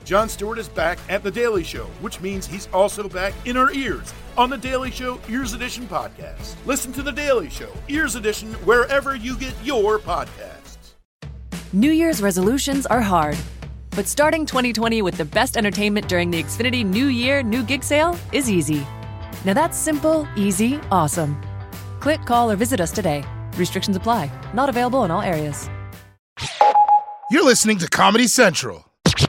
Jon Stewart is back at The Daily Show, which means he's also back in our ears on The Daily Show Ears Edition podcast. Listen to The Daily Show Ears Edition wherever you get your podcasts. New Year's resolutions are hard, but starting 2020 with the best entertainment during the Xfinity New Year, New Gig Sale is easy. Now that's simple, easy, awesome. Click, call, or visit us today. Restrictions apply. Not available in all areas. You're listening to Comedy Central.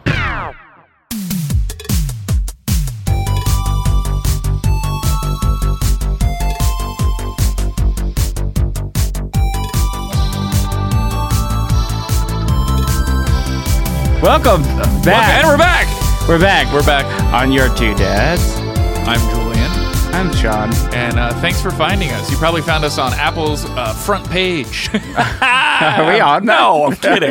Welcome back. And we're back. We're back. We're back. On Your Two Dads. I'm Julian. I'm Sean. And thanks for finding us. You probably found us on Apple's front page. Are we on? No, I'm kidding.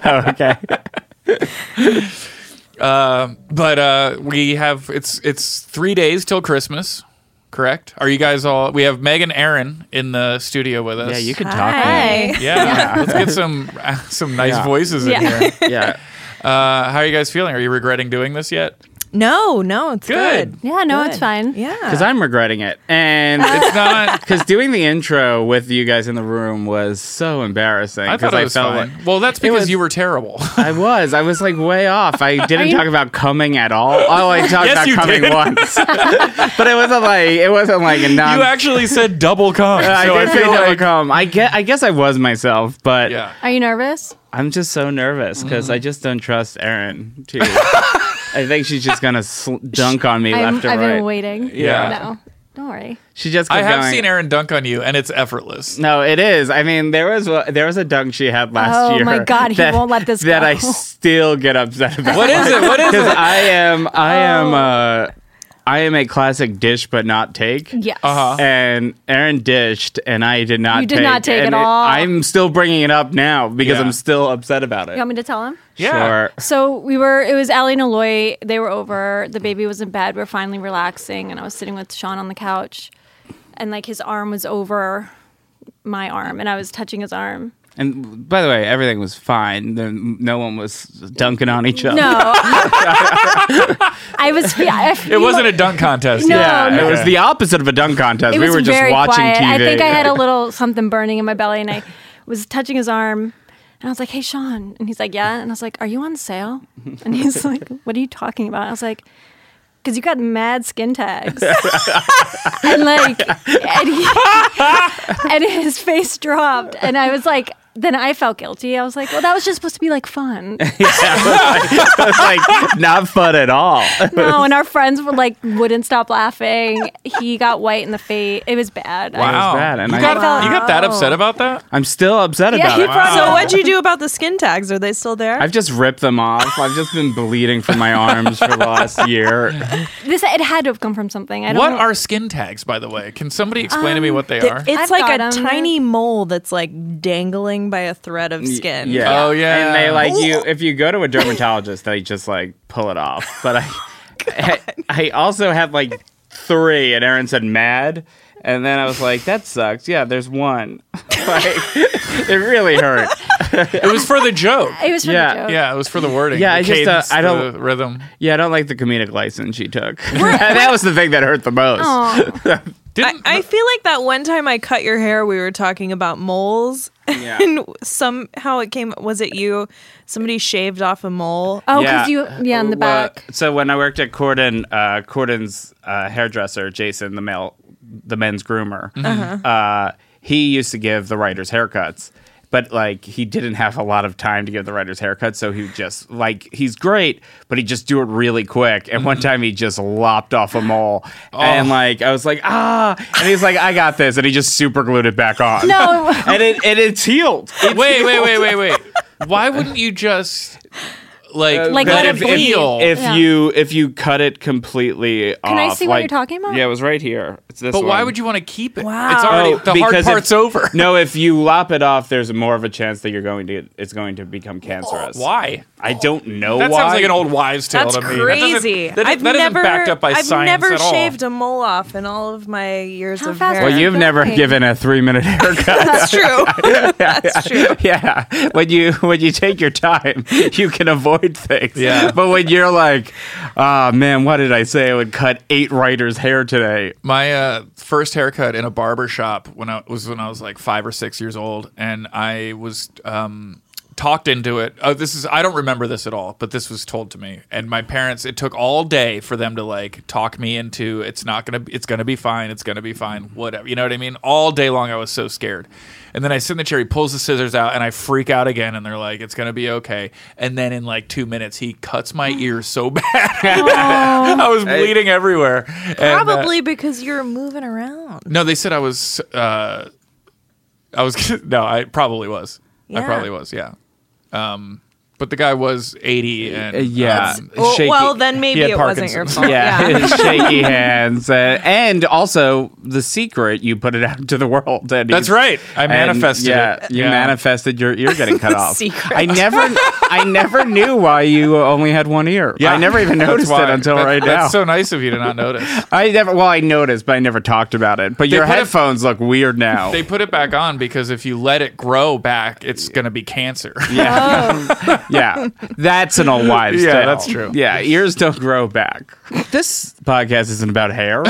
Okay. But we have, it's 3 days till Christmas, correct? Are you guys all, we have Meg and Aaron in the studio with us. Yeah, you can talk. Hi. Yeah, let's get some nice voices in here. Yeah. How are you guys feeling? Are you regretting doing this yet? No, it's Good. good. Yeah, no, Good. it's fine. Yeah. Because I'm regretting it. And It's not. because doing the intro with you guys in the room was so embarrassing. I thought it was fine. Well, that's because you were terrible. I was like way off. I didn't talk about coming at all. Oh, I talked Yes, about you coming did. once. But it wasn't like a non. You actually said double cum. I so did I say feel double like, cum. I guess I was myself, but yeah. Are you nervous? I'm just so nervous because I just don't trust Erin too. I think she's just gonna dunk on me left or I've right. been waiting. Yeah. No, don't worry. She just I kept have going. seen Aaron dunk on you, and it's effortless. No, it is. I mean, there was a dunk she had last year. Oh my God, he won't let this that go. I still get upset about. What is it? What is Because it? I am a classic dish but not take. Yes. And Aaron dished, and I did not. You did not take and at all. I'm still bringing it up now because Yeah. I'm still upset about it. You want me to tell him? Yeah. Sure. So it was Allie and Aloy. They were over. The baby was in bed. We were finally relaxing. And I was sitting with Sean on the couch. And like his arm was over my arm. And I was touching his arm. And by the way, everything was fine. No one was dunking on each other. No. I was. It wasn't a dunk contest. No, Yeah, no. it was the opposite of a dunk contest. It We was were just very watching quiet. TV. I think I had a little something burning in my belly. And I was touching his arm. And I was like, hey, Sean. And he's like, yeah. And I was like, are you on sale? And he's like, what are you talking about? I was like, because you got mad skin tags. and his face dropped. And I was like, then I felt guilty. I was like, well, that was just supposed to be like fun. It was like not fun at all. No, and our friends wouldn't stop laughing. He got white in the face. It was bad. Wow. bad, and you I- got that upset about that? I'm still upset Yeah, about he it. brought So what'd you do about the skin tags? Are they still there? I've just ripped them off. I've just been bleeding from my arms for the last year. It had to have come from something. I don't What know. are skin tags, by the way? Can somebody explain to me what they are? It's I've like got a 'em. tiny mole that's like dangling by a thread of skin. Yeah. Oh, yeah. And they if you go to a dermatologist, they just like pull it off. But I also had like 3, and Aaron said mad. And then I was like, that sucks. Yeah, there's 1. It really hurt. It was for the joke. It was for Yeah. the joke. Yeah, it was for the wording. Yeah, the I just, cadence, I don't- the rhythm. Yeah, I don't like the comedic license she took. That was the thing that hurt the most. I feel like that one time I cut your hair, we were talking about moles. Yeah. And somehow it came, was it you? Somebody shaved off a mole. Oh, because in the back. So when I worked at Corden's hairdresser, Jason, the men's groomer, he used to give the writers haircuts. But like he didn't have a lot of time to give the writers haircuts, so he would just he's great, but he'd just do it really quick. And one time he just lopped off a mole, and I was like and he's like, I got this, and he just super glued it back on. No. and it's healed. Wait. Why wouldn't you just let it heal? If you cut it completely off. Can I see what you're talking about? Yeah, it was right here. It's this But why one. would you want to keep it? Wow. It's already the hard because part's over. No, if you lop it off, there's more of a chance that it's going to become cancerous. Why? I don't know That why. sounds like an old wives' tale That's to me. crazy. That isn't backed up by I've science never at all. shaved a mole off in all of my years How of fast hair. Well, you've never Okay. given a 3-minute haircut. That's true. That's true. Yeah, when you take your time, you can avoid avoid things. Yeah. But when you're like, oh man, what did I say? I would cut 8 writers' hair today. My first haircut in a barber shop when I was like 5 or 6 years old, and I was talked into it. I don't remember this at all, but this was told to me. And my parents, it took all day for them to like talk me into it's gonna be fine, whatever. You know what I mean? All day long I was so scared. And then I sit in the chair, he pulls the scissors out, and I freak out again, and they're like, it's gonna be okay. And then in like 2 minutes he cuts my ear so bad. I was bleeding everywhere. Probably because you were moving around. No, they said I probably was. Yeah. I probably was, yeah. But the guy was 80 and shaky. Well, then He maybe had it wasn't your Parkinson's. fault. Yeah, shaky hands, and also the secret. You put it out to the world. And That's right. I manifested it. You manifested your ear getting cut off. Secret. I never knew why you only had one ear. Yeah. I never even noticed it until right now. That's so nice of you to not notice. I noticed, but I never talked about it. But your put it- headphones look weird now. They put it back on because if you let it grow back, it's going to be cancer. Yeah. Yeah. That's an old wives' Yeah, tale. that's true. Yeah, ears don't grow back. This podcast isn't about hair.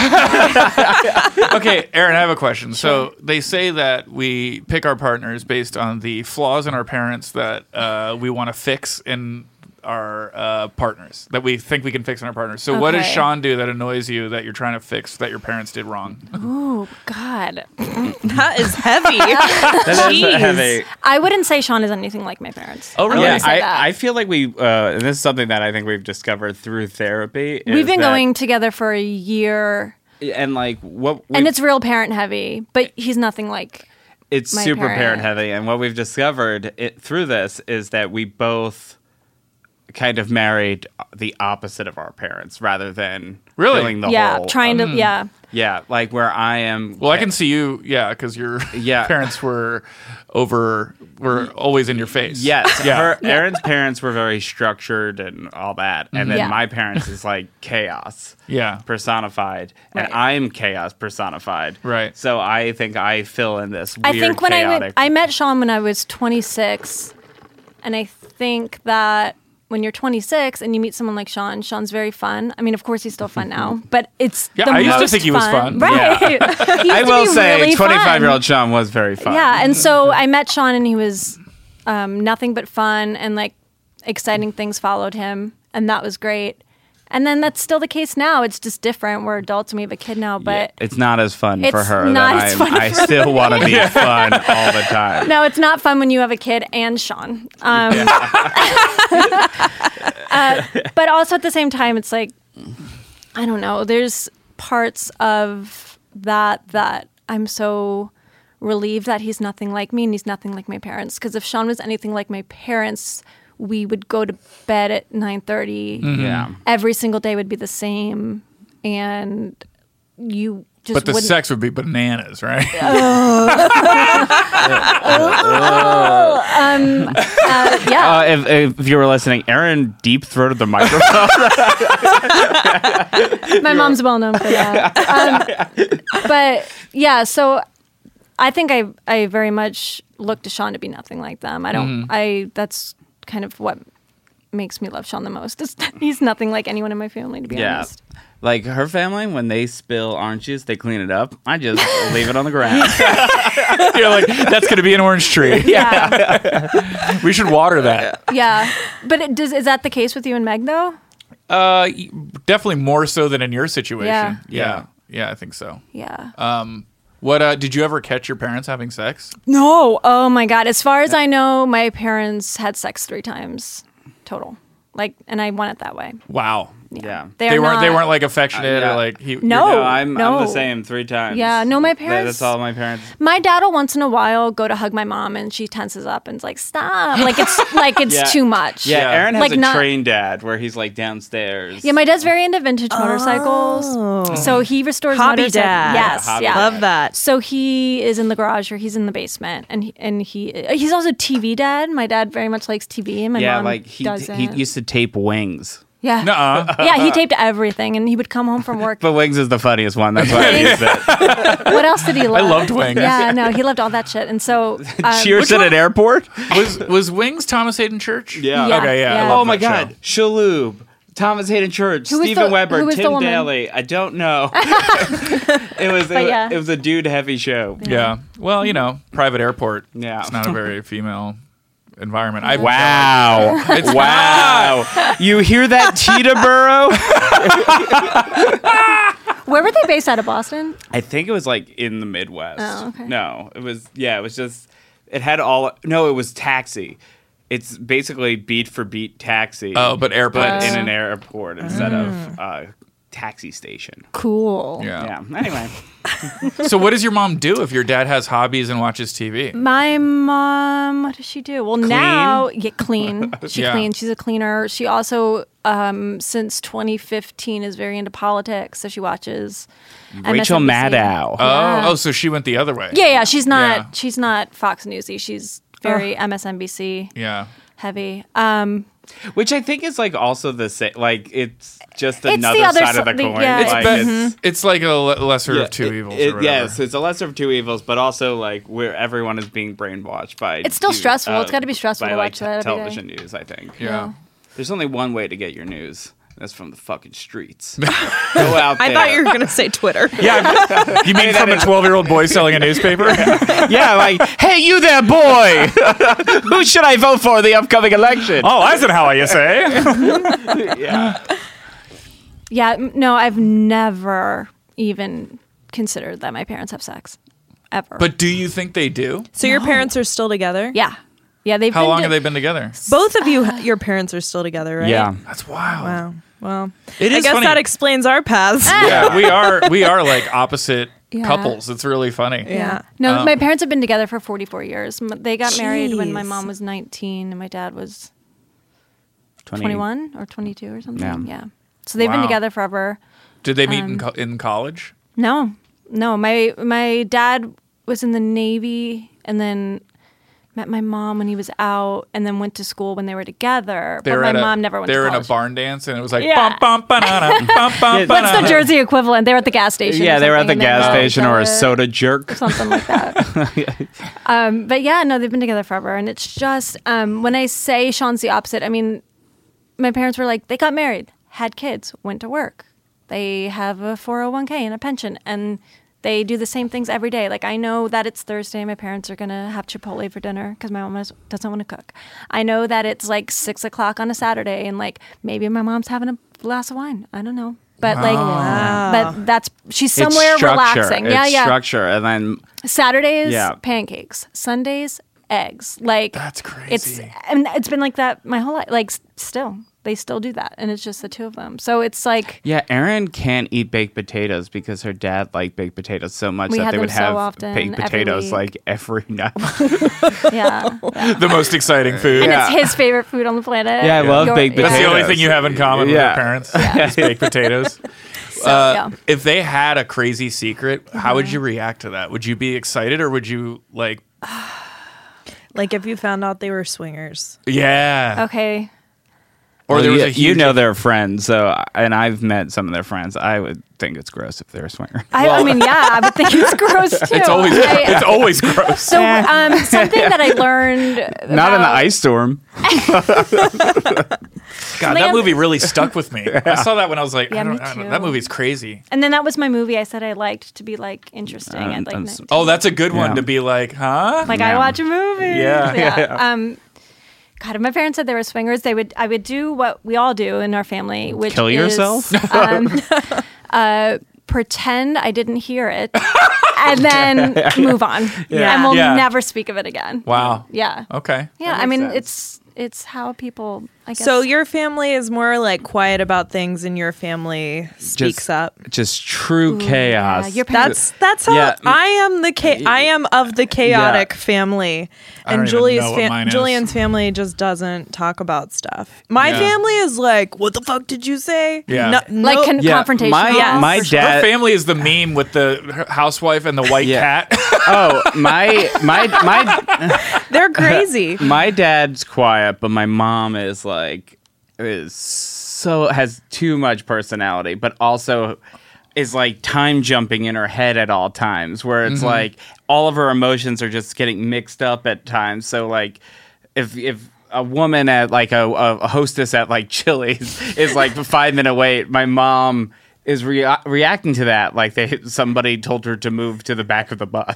Okay, Aaron, I have a question. So they say that we pick our partners based on the flaws in our parents that we want to fix in our partners, that we think we can fix in our partners. So what does Okay. Sean do that annoys you that you're trying to fix that your parents did wrong? Oh God. That is heavy. That is Jeez. heavy. I wouldn't say Sean is anything like my parents. Oh, really? I Yeah, wouldn't say that. I feel like and this is something that I think we've discovered through therapy. We've is been that- going together for a year, and like what, and it's real parent heavy. But he's nothing like. it's my super parent. parent heavy. And what we've discovered through this is that we both kind of married the opposite of our parents rather than Really? filling the Yeah, hole. trying to. Yeah. Yeah, like where I am. Well, I can see you, because your parents were always in your face. Yes, Yeah. Erin's parents were very structured and all that, and then Yeah. my parents is like chaos. Yeah. Personified, and Right. I'm chaos personified. Right. So I think I fill in this weird, I think when chaotic. I met Sean when I was 26, and I think that when you're 26 and you meet someone like Sean, Sean's very fun. I mean, of course, he's still fun now, but it's Yeah, the I used to most think he was fun. Right. He used I to will be say, really 25-year-old fun. Sean was very fun. Yeah, and so I met Sean, and he was nothing but fun, and like exciting things followed him, and that was great. And then that's still the case now. It's just different. We're adults and we have a kid now, but It's not as fun for It's her. not that as I'm- fun I for still want to be fun all the time. no, it's not fun when you have a kid and Sean. But also at the same time, it's like, I don't know. There's parts of that I'm so relieved that he's nothing like me and he's nothing like my parents. Because if Sean was anything like my parents, we would go to bed at 9:30. Yeah. Every single day would be the same, and you just But the wouldn't. sex would be bananas, right? Yeah. If you were listening, Erin deep throated the microphone. My mom's well known for that. But yeah, so I think I very much look to Sean to be nothing like them. I don't. That's kind of what makes me love Sean the most. He's nothing like anyone in my family, to be Yeah. honest. Like her family, when they spill orange juice, they clean it up. I just leave it on the ground. You're like, that's going to be an orange tree. Yeah, We should water that. yeah. But is that the case with you and Meg though? Definitely more so than in your situation. Yeah. Yeah, I think so. Yeah. What did you ever catch your parents having sex? No. Oh my God. As far as I know, my parents had sex 3 times total. Like, and I want it that way. Wow. Yeah. They weren't not- like affectionate yeah. or like he No. I'm no. the same 3 times. Yeah, no, my parents- That's all my parents. My dad will once in a while go to hug my mom, and she tenses up and is like, "Stop!" Like it's Yeah. too much. Yeah, Aaron has Like a not- trained dad where he's like downstairs. Yeah, my dad's very into vintage motorcycles, so he restores Hobby motorcycles. dad. Yes, Hobby yeah. Love that. So he is in the garage or he's in the basement, and he's also TV dad. My dad very much likes TV, and my yeah, mom like he doesn't. used to tape Wings. Yeah. Nuh-uh. Yeah, he taped everything, and he would come home from work. But Wings is the funniest one. That's why I used it. What else did he love? I loved Wings. Yeah, no, he loved all that shit. And so, Cheers at an airport? Was Wings Thomas Hayden Church? Yeah. Yeah. Okay, yeah. Yeah. I love Oh my that God. show. Shalhoub. Thomas Hayden Church, Who was Stephen the- Weber, who was the Tim woman? Daly. I don't know. It was a dude heavy show. Yeah. Well, private airport. Yeah. It's not a very female environment. Wow. It's Wow. You hear that, Teterboro? where were they based out of Boston? I think it was like in the Midwest. Oh, okay. No, it was just, it was Taxi. It's basically beat for beat Taxi. Oh, but airport. But in an airport instead of taxi station. Cool. Yeah. Yeah. Anyway. So what does your mom do if your dad has hobbies and watches TV? My mom, what does she do? Well, now get clean. She Yeah. cleans. She's a cleaner. She also, since 2015, is very into politics. So she watches Rachel MSNBC. Maddow. Oh, so she went the other way. Yeah. She's not. Yeah. She's not Fox Newsy. She's very MSNBC Yeah. heavy. Which I think is like also the same. Like it's just It's another the other side of the si- coin. yeah, It's, Like, it's like a lesser of two evils. Or whatever. yes, it's a lesser of two evils, but also like where everyone is being brainwashed by. It's still stressful. It's gotta be stressful by, to like, watch that every day. television news. I think. Yeah. There's only one way to get your news. That's from the fucking streets. Go out there. I thought you were going to say Twitter. Yeah. You mean from a 12-year-old boy selling a newspaper? Yeah, like, hey, you there, boy! Who should I vote for in the upcoming election? Oh, Eisenhower, you say? Yeah. Yeah. No, I've never even considered that my parents have sex, ever. But do you think they do? So your parents are still together? yeah, they've. How been long to- have they been together? Both of you, your parents are still together, right? Yeah. That's wild. Wow. Well, It I is guess funny. that explains our paths. Yeah, we are like opposite Yeah. couples. It's really funny. Yeah. No, my parents have been together for 44 years. They got married when my Jeez. mom was 19 and my dad was 21 or 22 or something. Yeah. So they've been Wow. together forever. Did they meet in college? No. My dad was in the Navy and then met my mom when he was out and then went to school when they were together. But my mom never went to They were in college. a barn dance and it was like Yeah. bum bum banana bum bum What's the banana. Jersey equivalent? They were at the gas station. Yeah, or they were at the something, and gas they station know or a each other. soda jerk. Something like that. But yeah, no, they've been together forever. And it's just, when I say Sean's the opposite, I mean, my parents were like, they got married, had kids, went to work. They have a 401k and a pension, and they do the same things every day. Like, I know that it's Thursday. My parents are going to have Chipotle for dinner because my mom doesn't want to cook. I know that it's like 6 o'clock on a Saturday, and like maybe my mom's having a glass of wine. I don't know. But but she's somewhere it's structure. relaxing. It's structure. And then Saturdays, Yeah. pancakes. Sundays, eggs. Like That's crazy. It's been like that my whole life. Like still, they still do that, and it's just the two of them. So it's like yeah, Erin can't eat baked potatoes because her dad liked baked potatoes so much We that had they would them so have often, baked every potatoes week. like every night. yeah, The most exciting food. and Yeah. it's his favorite food on the planet. Yeah, I love baked That's the potatoes. only thing you have in common with Yeah. your parents. Is baked potatoes. Yeah. If they had a crazy secret, how would you react to that? Would you be excited or would you like? Like if you found out they were swingers. Yeah. Okay. Or there was a you huge. know they're friends, so and I've met some of their friends. I would think it's gross if they're a swinger. I mean, yeah, I would think it's gross too. It's always it's always gross. so something that I learned. Not in the about- ice storm. God, that movie really stuck with me. I saw that when I was like, Yeah, I don't, me I don't, too. that movie's crazy. And then that was my movie I said I liked to be like interesting. I'd like that's- Oh, that's a good one Yeah. to be like, huh? Like I Yeah. watch a movie. Yeah. God, if my parents said they were swingers, I would do what we all do in our family, which Kill is, yourself? pretend I didn't hear it, and then move on, and we'll Yeah. never speak of it again. Wow. Yeah. Okay. Yeah. That I mean, makes it's how people. I guess. So your family is more like quiet about things, and your family speaks up. Just true chaos. yeah, your parents. That's how Yeah. I am. I am of the chaotic family, I don't and even know what mine is. Julian's family just doesn't talk about stuff. My Yeah. family is like, "What the fuck did you say?" Yeah. like confrontational. My for sure. Her dad. family is the meme with the housewife and the white Yeah. cat. Oh, my They're crazy. my dad's quiet, but my mom is has too much personality, but also is like time jumping in her head at all times, where it's like all of her emotions are just getting mixed up at times. So like if a woman at like a hostess at like Chili's is like a 5-minute wait, my mom is reacting to that like somebody told her to move to the back of the bus.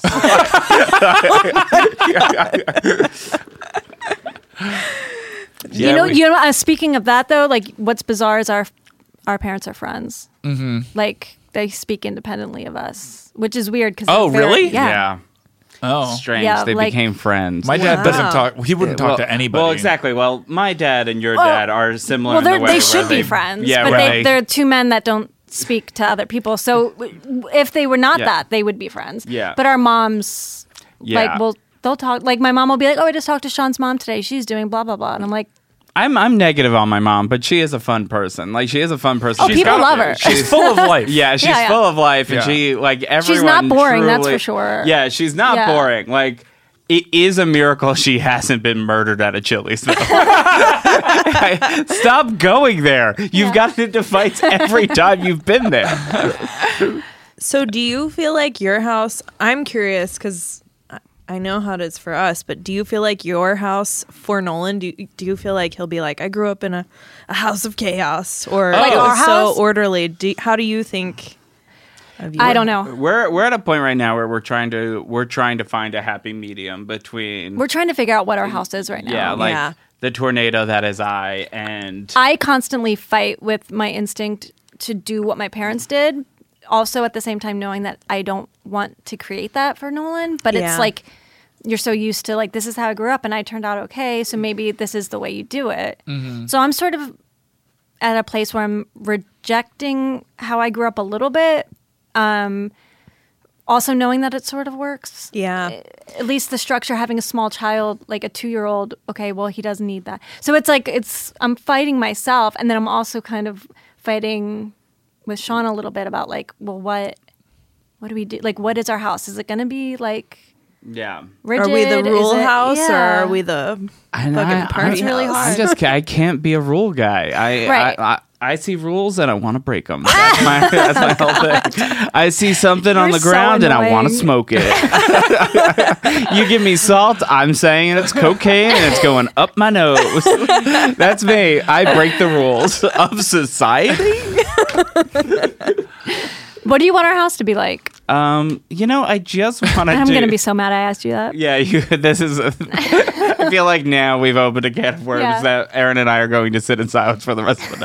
You know. Speaking of that, though, like what's bizarre is our parents are friends. Mm-hmm. Like they speak independently of us, which is weird. Cause really? Yeah. Oh, strange. Yeah, they became friends. My dad doesn't talk. He wouldn't talk to anybody. Well, exactly. Well, my dad and your dad are similar. Well, in the way they should be friends. Yeah, but right. they're two men that don't speak to other people. So if they were not that, they would be friends. Yeah. But our moms, like, they'll talk. Like my mom will be like, "Oh, I just talked to Sean's mom today. She's doing blah blah blah," and I'm like. I'm negative on my mom, but she is a fun person. Like she is a fun person. Oh, people love her. She's full of life. Yeah, she's full of life, and she like everyone. She's not boring, that's truly, for sure. Yeah, she's not boring. Like it is a miracle she hasn't been murdered at a Chili's. Stop going there. You've gotten into fights every time you've been there. So, do you feel like your house? I'm curious because. I know how it is for us, but do you feel like your house for Nolan? Do you feel like he'll be like, I grew up in a house of chaos, or like it our was house? so orderly? How do you think? Of I don't know. We're at a point right now where we're trying to find a happy medium between. We're trying to figure out what our house is right now. Yeah, like the tornado that is and I constantly fight with my instinct to do what my parents did. Also, at the same time, knowing that I don't want to create that for Nolan, but it's like you're so used to like this is how I grew up, and I turned out okay, so maybe this is the way you do it. Mm-hmm. So I'm sort of at a place where I'm rejecting how I grew up a little bit, also knowing that it sort of works. Yeah, at least the structure, having a small child, like a 2-year-old. Okay, well he doesn't need that. So it's like I'm fighting myself, and then I'm also kind of fighting with Sean a little bit about like, well, what do we do? Like, what is our house? Is it going to be like, rigid? Are we the rule house or are we the fucking party It's really house? hard. I can't be a rule guy. I see rules and I want to break them. That's my whole thing. I see something on the so ground and I want to annoying. smoke it. You give me salt, I'm saying it's cocaine and it's going up my nose. That's me. I break the rules of society. What do you want our house to be like? I just want to I'm going to be so mad I asked you that. Yeah, this is... I feel like now we've opened a can of worms that Aaron and I are going to sit in silence for the rest of the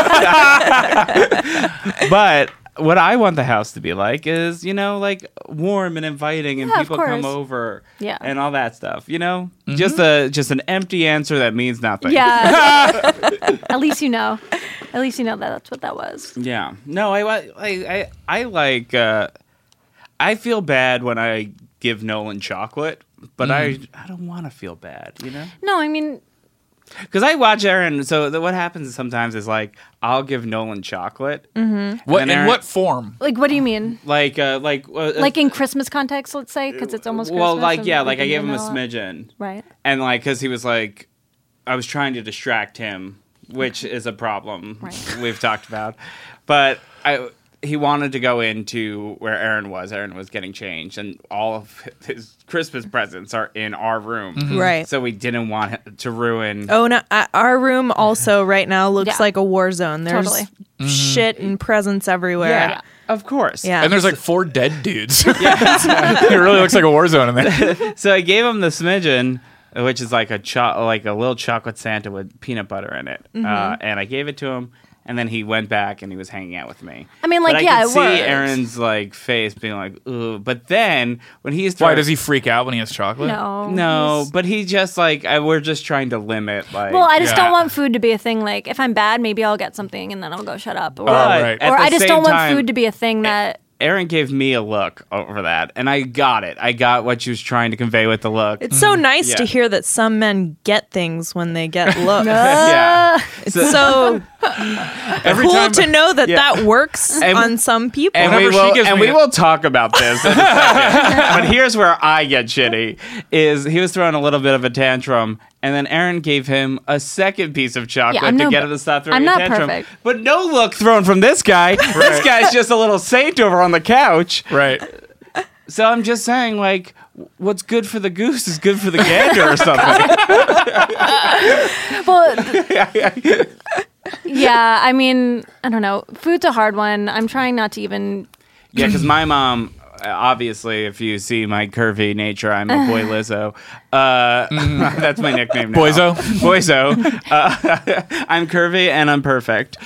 night. But what I want the house to be like is, like warm and inviting and people come over and all that stuff, Mm-hmm. Just an empty answer that means nothing. Yeah. At least you know. At least you know that that's what that was. Yeah. No, I like... I feel bad when I give Nolan chocolate, but I don't want to feel bad, No, I mean... Because I watch Aaron, so what happens sometimes is like I'll give Nolan chocolate. Mm-hmm. What in what form? Like, what do you mean? Like in Christmas context, let's say, because it's almost Christmas. Well, I gave him a smidgen, right? And because he was like, I was trying to distract him, which is a problem we've talked about, but he wanted to go into where Aaron was. Aaron was getting changed, and all of his Christmas presents are in our room. Mm-hmm. Right. So we didn't want to ruin... Oh, no. Our room also right now looks like a war zone. There's shit and presents everywhere. Yeah, of course. Yeah. And there's like 4 dead dudes. It really looks like a war zone in there. So I gave him the smidgen, which is like a little chocolate Santa with peanut butter in it. Mm-hmm. And I gave it to him. And then he went back and he was hanging out with me. I mean, but I could see works. Aaron's face being like, "Ooh." But then when he's why does he freak out when he has chocolate? No, but he just we're just trying to limit. Well, I just don't want food to be a thing. Like, if I'm bad, maybe I'll get something and then I'll go shut up. Or I just don't want food to be a thing that. Aaron gave me a look over that, and I got it. I got what she was trying to convey with the look. It's so nice to hear that some men get things when they get looks. Yeah. It's so Every Cool time to know that works on some people. And we will talk about this in a second. But here's where I get shitty, is he was throwing a little bit of a tantrum, and then Aaron gave him a second piece of chocolate to get him to stop throwing I'm a not tantrum. perfect. But no look thrown from this guy. This guy's just a little saint over on the couch. right. So I'm just saying, like, what's good for the goose is good for the gander or something. Well, yeah, I mean, I don't know. Food's a hard one. I'm trying not to even. Yeah, because my mom, obviously, if you see my curvy nature, I'm a boy Lizzo. That's my nickname now. Boyzo? Boyzo. I'm curvy and I'm perfect.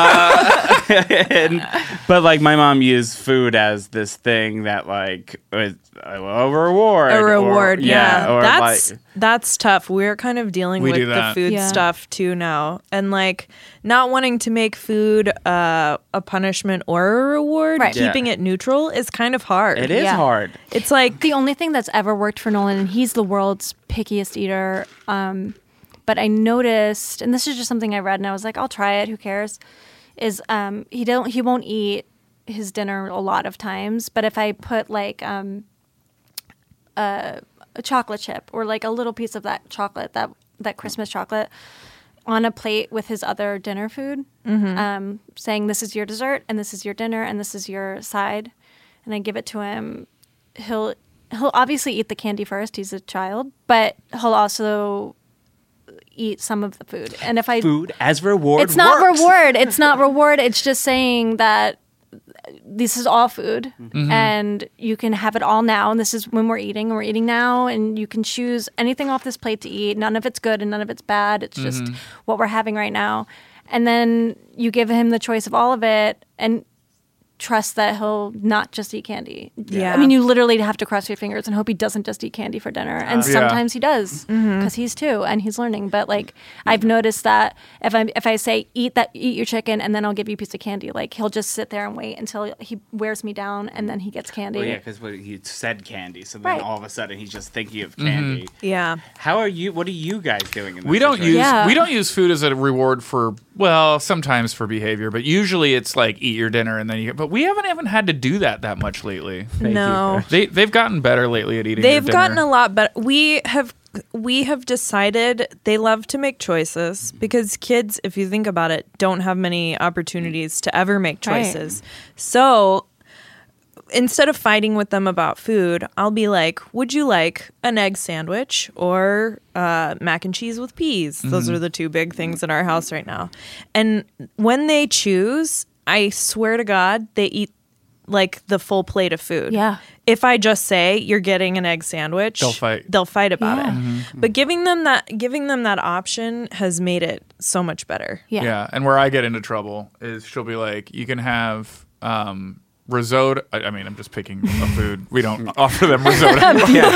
But, like, my mom used food as this thing that, like, was a reward. A reward, yeah. Or That's tough. We're kind of dealing We with do the that. food stuff too now. And like not wanting to make food a punishment or a reward, Right. keeping it neutral is kind of hard. it is Yeah. hard. It's like The only thing that's ever worked for Nolan, and he's the world's pickiest eater. But I noticed, and this is just something I read, and I was like, I'll try it. Who cares? Is he won't eat his dinner a lot of times, but if I put like a chocolate chip or like a little piece of that chocolate, that Christmas chocolate, on a plate with his other dinner food, saying this is your dessert and this is your dinner and this is your side, and I give it to him, he'll obviously eat the candy first. He's a child, but he'll also eat some of the food. And if I Food as reward it's not works. reward. It's not reward. It's just saying that this is all food and you can have it all now. And this is when we're eating. And we're eating now. And you can choose anything off this plate to eat. None of it's good and none of it's bad. It's just what we're having right now. And then you give him the choice of all of it and trust that he'll not just eat candy. Yeah. I mean, you literally have to cross your fingers and hope he doesn't just eat candy for dinner. And sometimes he does because he's two and he's learning. But like I've noticed that if I say eat your chicken and then I'll give you a piece of candy, like he'll just sit there and wait until he wears me down and then he gets candy. Well, yeah, because he said candy, so then Right. all of a sudden he's just thinking of candy. yeah. How are you? What are you guys doing in this We don't situation? use food as a reward for, well, sometimes for behavior, but usually it's like eat your dinner and then you. But we haven't had to do that much lately. No. They've gotten better lately at eating. their They've dinner. gotten a lot better. We have decided they love to make choices because kids, if you think about it, don't have many opportunities to ever make choices. So instead of fighting with them about food, I'll be like, would you like an egg sandwich or mac and cheese with peas? Those are the two big things in our house right now. And when they choose, I swear to God, they eat like the full plate of food. Yeah. If I just say you're getting an egg sandwich, They'll fight. They'll fight about Yeah. it. But giving them that option has made it so much better. Yeah. And where I get into trouble is she'll be like, you can have risotto. I mean, I'm just picking a food. We don't offer them risotto. Risotto. You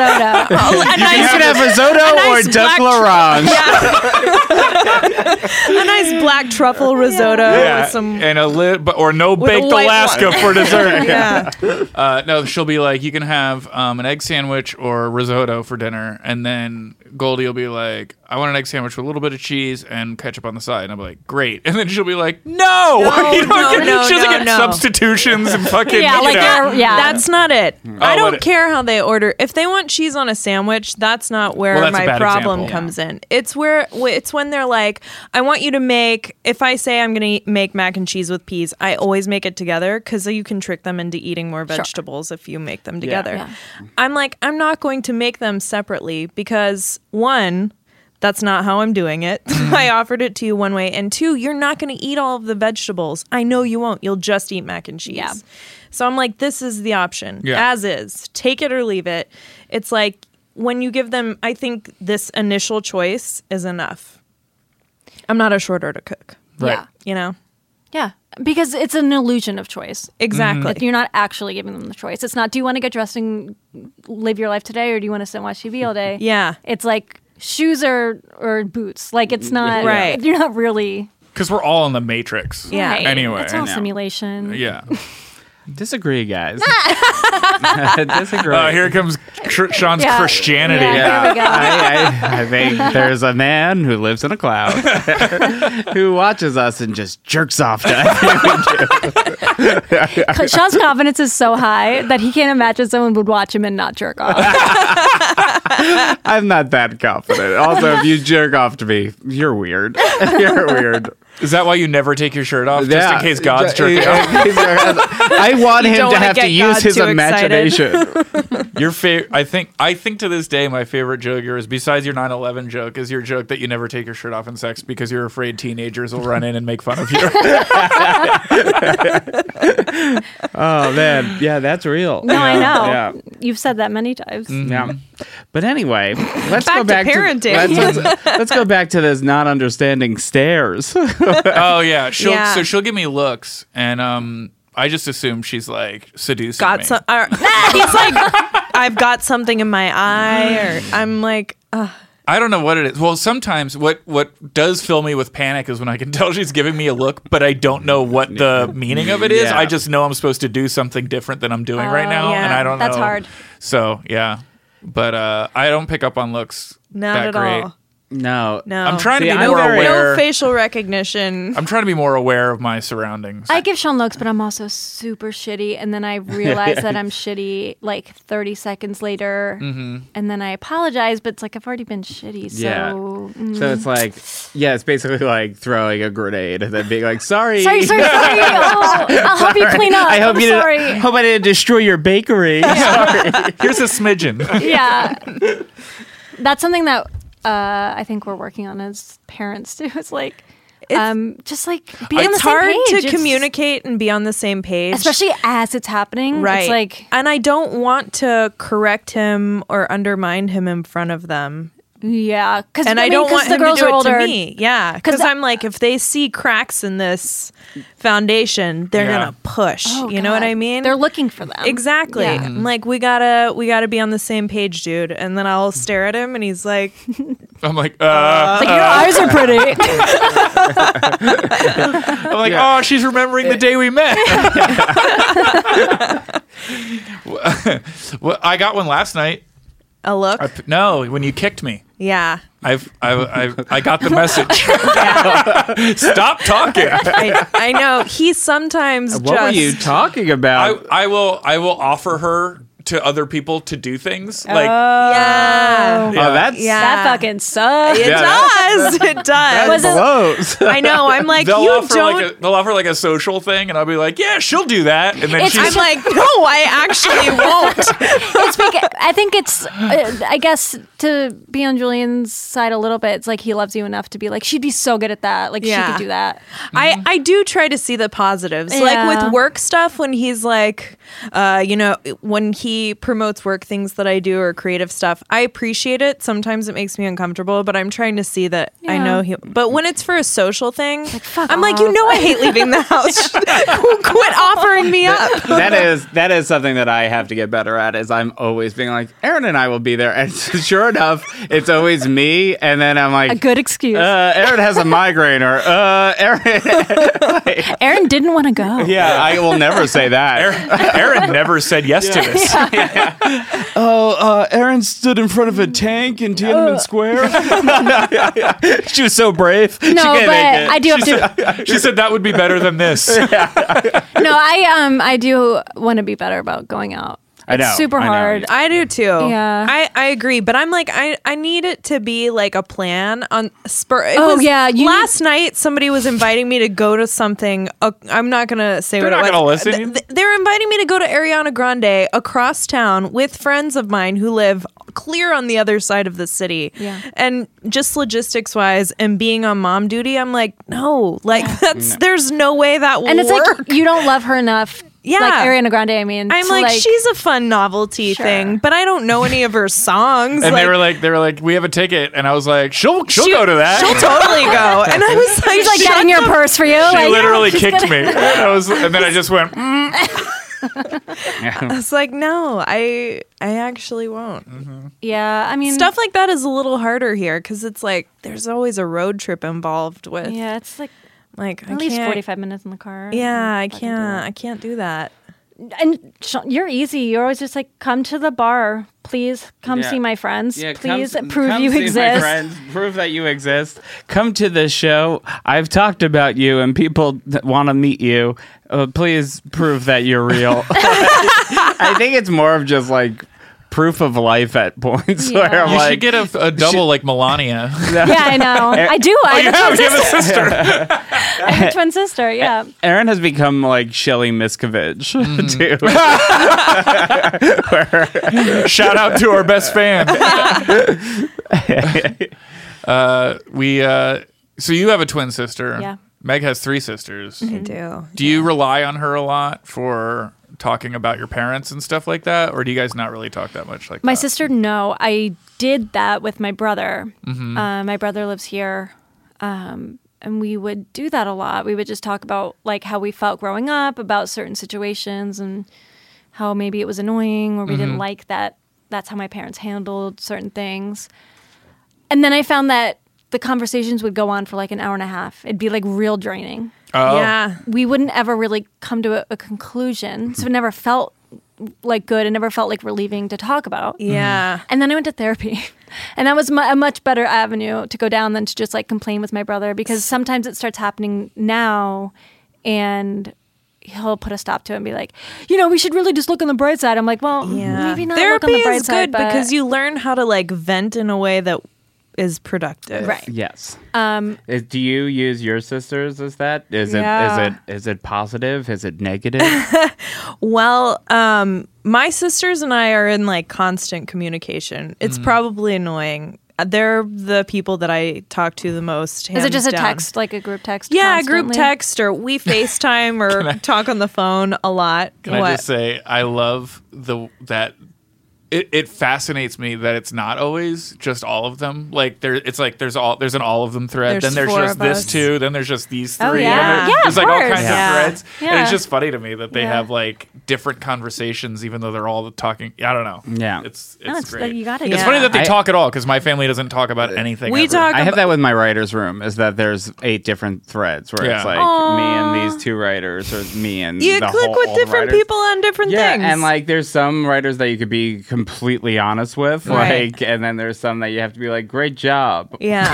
can have risotto or duck l'orange. A nice black truffle risotto with some. and or no With a baked white Alaska wine. for dessert. Yeah. No, she'll be like, you can have an egg sandwich or risotto for dinner, and then Goldie will be like, I want an egg sandwich with a little bit of cheese and ketchup on the side, and I'll be like, great, and then she'll be like, no, you don't get, she doesn't get substitutions and fucking. Yeah, you like know. That's not it. I what don't care how they order. If they want cheese on a sandwich, that's not where Well, that's a my bad problem example. comes in. It's when they're like, I want you to make. If I say I'm going to make mac and cheese with peas, I always make it together because you can trick them into eating more vegetables if you make them together. Yeah. I'm like, I'm not going to make them separately because one, that's not how I'm doing it. I offered it to you one way. And two, you're not going to eat all of the vegetables. I know you won't. You'll just eat mac and cheese. Yeah. So I'm like, this is the option. Yeah. As is. Take it or leave it. It's like when you give them, I think this initial choice is enough. I'm not a short order cook. Right. Yeah. You know? Yeah. Because it's an illusion of choice. Exactly. Like you're not actually giving them the choice. It's not, do you want to get dressed and live your life today or do you want to sit and watch TV all day? Yeah. It's like shoes or boots. Like it's not, Right. You're not really. Because we're all in the Matrix. Yeah. Right. Anyway. It's all simulation. Yeah. Disagree, guys. Disagree. Here comes Sean's Yeah. Christianity. Yeah. There we go. I think there's a man who lives in a cloud who watches us and just jerks off to everything we do. Sean's confidence is so high that he can't imagine someone would watch him and not jerk off. I'm not that confident. Also, if you jerk off to me, you're weird. You're weird. Is that why you never take your shirt off? Just in case God's jerking off? I want him don't to wanna have to get use God his too excited. imagination. Your favorite, I think to this day, my favorite joke of yours, besides your 9/11 joke, is your joke that you never take your shirt off in sex because you're afraid teenagers will run in and make fun of you. Oh man, yeah, that's real. No, I know. Yeah. You've said that many times. Yeah. But anyway, let's Back go to back parenting. let's go back to this not understanding stares. Oh yeah, Yeah. So she'll give me looks, and I just assume she's like seducing me. He's like, I've got something in my eye, or I'm like, I don't know what it is. Well, sometimes what does fill me with panic is when I can tell she's giving me a look, but I don't know what the meaning of it is. Yeah. I just know I'm supposed to do something different than I'm doing right now, yeah. and I don't know. That's hard. So yeah, but I don't pick up on looks not that at great. all. No. No. I'm trying to See, be I'm more very- aware. No facial recognition. I'm trying to be more aware of my surroundings. I give Sean looks, but I'm also super shitty. And then I realize that I'm shitty like 30 seconds later. And then I apologize, but it's like I've already been shitty. So, Yeah. So it's like, yeah, it's basically like throwing a grenade and then being like, sorry. sorry. Oh, I'll help you clean up. I hope I'm you sorry. didn't, hope I didn't destroy your bakery. Sorry. Here's a smidgen. Yeah. That's something that I think we're working on as parents too. It's like, just like be on the It's same hard page. to It's- communicate and be on the same page. especially as it's happening. right. It's like, and I don't want to correct him or undermine him in front of them. yeah. Cause, And I don't want the him girls to do are it older. to me. Yeah. Because I'm like, if they see cracks in this foundation, they're Yeah. gonna push. Oh, you know what God. I mean? They're looking for them. Exactly. Yeah. I'm like, we gotta be on the same page, dude. And then I'll stare at him and he's like, I'm like, It's like, your eyes are pretty. I'm like, oh, she's remembering the day we met. Well, I got one last night. a look. No, when you kicked me. Yeah. I got the message. Stop talking. I know. He sometimes What were you talking about? I will offer her to other people to do things like Yeah. Oh, that's Yeah. That fucking sucks. It does. It does. Was it- blows. I know. I'm like, they'll you offer don't. they'll offer like a social thing, and I'll be like, yeah, she'll do that, and then It's- she's I'm like, no, I actually won't. It's I think it's, I guess, to be on Julian's side a little bit, it's like he loves you enough to be like, she'd be so good at that. Like, she Yeah. could do that. I do try to see the positives. Yeah. Like with work stuff, when he's like, when he promotes work things that I do or creative stuff, I appreciate it. Sometimes it makes me uncomfortable, but I'm trying to see that I Yeah. know he. But when it's for a social thing, fuck I'm like, off. you know, I hate leaving the house. Quit offering me up. that is something that I have to get better at. Is I'm always being like, Aaron and I will be there, and sure enough, it's always me. And then I'm like, A good excuse. Aaron has a migraine, or Aaron. Aaron didn't want to go. Yeah, I will never say that. Aaron never said yes to this. Aaron stood in front of a tank in Tiananmen Square. She was so brave. No, but I do have to. She said that would be better than this. No, I do want to be better about going out. I know, It's super I know. hard. I do too. Yeah. I agree, but I'm like, I need it to be like a plan on spur. Yeah, last night somebody was inviting me to go to something. I'm not gonna say They're what not it gonna was. listen. They're inviting me to go to Ariana Grande across town with friends of mine who live clear on the other side of the city. Yeah. And just logistics wise and being on mom duty, I'm like, no, like there's no way that will And it's work. like, you don't love her enough. Yeah. Like Ariana Grande, I mean. I'm to, like, she's a fun novelty Sure. thing, but I don't know any of her songs. And like, they were like, we have a ticket, and I was like, she'll go to that. She'll totally go. And I was like, She's like shut getting your the- purse for you. She like, literally she's kicked gonna- me. And then I just went, I was like, no, I actually won't. Yeah, I mean. Stuff like that is a little harder here because it's like there's always a road trip involved with. Yeah, it's like Like at least 45 minutes in the car. Yeah, I Fucking do can't. I can't do that. And Sean, you're easy. You're always just like, come to the bar. please come see my friends. Yeah, please come prove you see my exist. friends. Prove that you exist. Come to this show. I've talked about you, and people want to meet you. Please prove that you're real. I think it's more of just like proof of life at points Yeah. where I'm You like, should get a double like Melania. Yeah, I know. I do. I have You have a sister. I have a twin sister. Yeah. Aaron has become like Shelly Miscavige too. Shout out to our best fan. So you have a twin sister. Yeah. Meg has 3 sisters. I do. Do you rely on her a lot for talking about your parents and stuff like that, or do you guys not really talk that much like My that? sister, no. I did that with my brother. My brother lives here, and we would do that a lot. We would just talk about like how we felt growing up, about certain situations, and how maybe it was annoying or we didn't like that. That's how my parents handled certain things. And then I found that the conversations would go on for like an hour and a half. It'd be like real draining. Oh. Yeah. We wouldn't ever really come to a conclusion. So it never felt like good. It never felt like relieving to talk about. Yeah. And then I went to therapy. And that was a much better avenue to go down than to just like complain with my brother, because sometimes it starts happening now and he'll put a stop to it and be like, we should really just look on the bright side. I'm like, well, maybe not Therapy look on the bright is side. good because you learn how to like vent in a way that is productive. Right. Yes. Do you use your sisters as that? Is it positive? Is it negative? Well, my sisters and I are in like constant communication. It's probably annoying. They're the people that I talk to the most. Is it just a hands down. text, like a group text? Yeah, constantly? group text, or we FaceTime or talk on the phone a lot. Can I just say, I love that. It fascinates me that it's not always just all of them. Like there's an all of them thread. There's then there's 4 just of this us. 2. Then there's just these 3. Oh, and yeah. Yeah, there's of like all course. kinds Yeah. of threads. And Yeah. it's just funny to me that they Yeah. have like different conversations, even though they're all talking. I don't know. Yeah. it's No, it's great. you got it. It's Yeah. funny that they I- talk at all, because my family doesn't talk about anything. We ever. talk I have that with my writer's room, is that there's 8 different threads where it's Yeah. like me and these 2 writers, or me and You the click whole, with all the different writers. people on different Yeah, things. and like there's some writers that you could be completely honest with, Right. and then there's some that you have to be like, great job. yeah.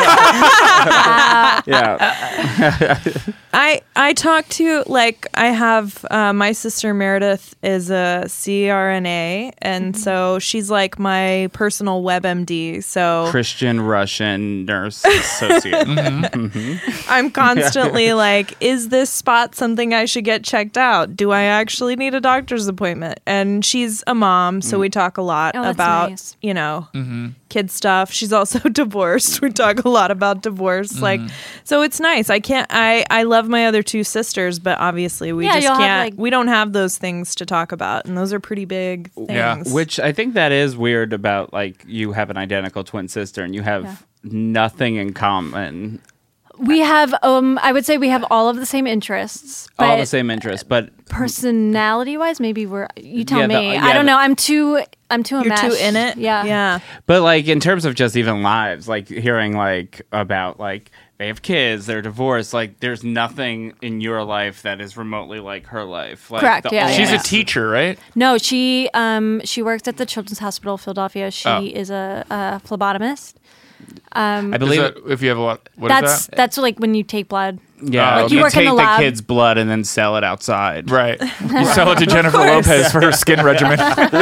Yeah. I talk to, like, I have my sister Meredith is a CRNA, and so she's like my personal WebMD. So Christian Russian nurse associate. I'm constantly like, is this spot something I should get checked out? Do I actually need a doctor's appointment? And she's a mom, so we talk a lot Oh, that's about, nice. kid stuff. She's also divorced. We talk a lot about divorce. Like, so it's nice. I love my other 2 sisters, but obviously we Yeah, just you'll have, can't, like- we don't have those things to talk about. And those are pretty big things. Yeah. Which I think that is weird about, like, you have an identical twin sister and you have nothing in common. We have, I would say we have all of the same interests. But All the same interests, but personality-wise, maybe you tell Yeah, me. yeah, I don't know. I'm too You're too enmeshed. in it. Yeah. Yeah. But like in terms of just even lives, like hearing like about like they have kids, they're divorced, like there's nothing in your life that is remotely like her life. Like, Correct, the yeah, only- She's yeah. a teacher, right? No, she works at the Children's Hospital of Philadelphia. She is a phlebotomist. I Is believe that, if you have a lot, what is that? That's like when you take blood. yeah, Like like you you work in take the the lab. kid's blood and then sell it outside. Right. You sell it to Jennifer Lopez for her skin regimen.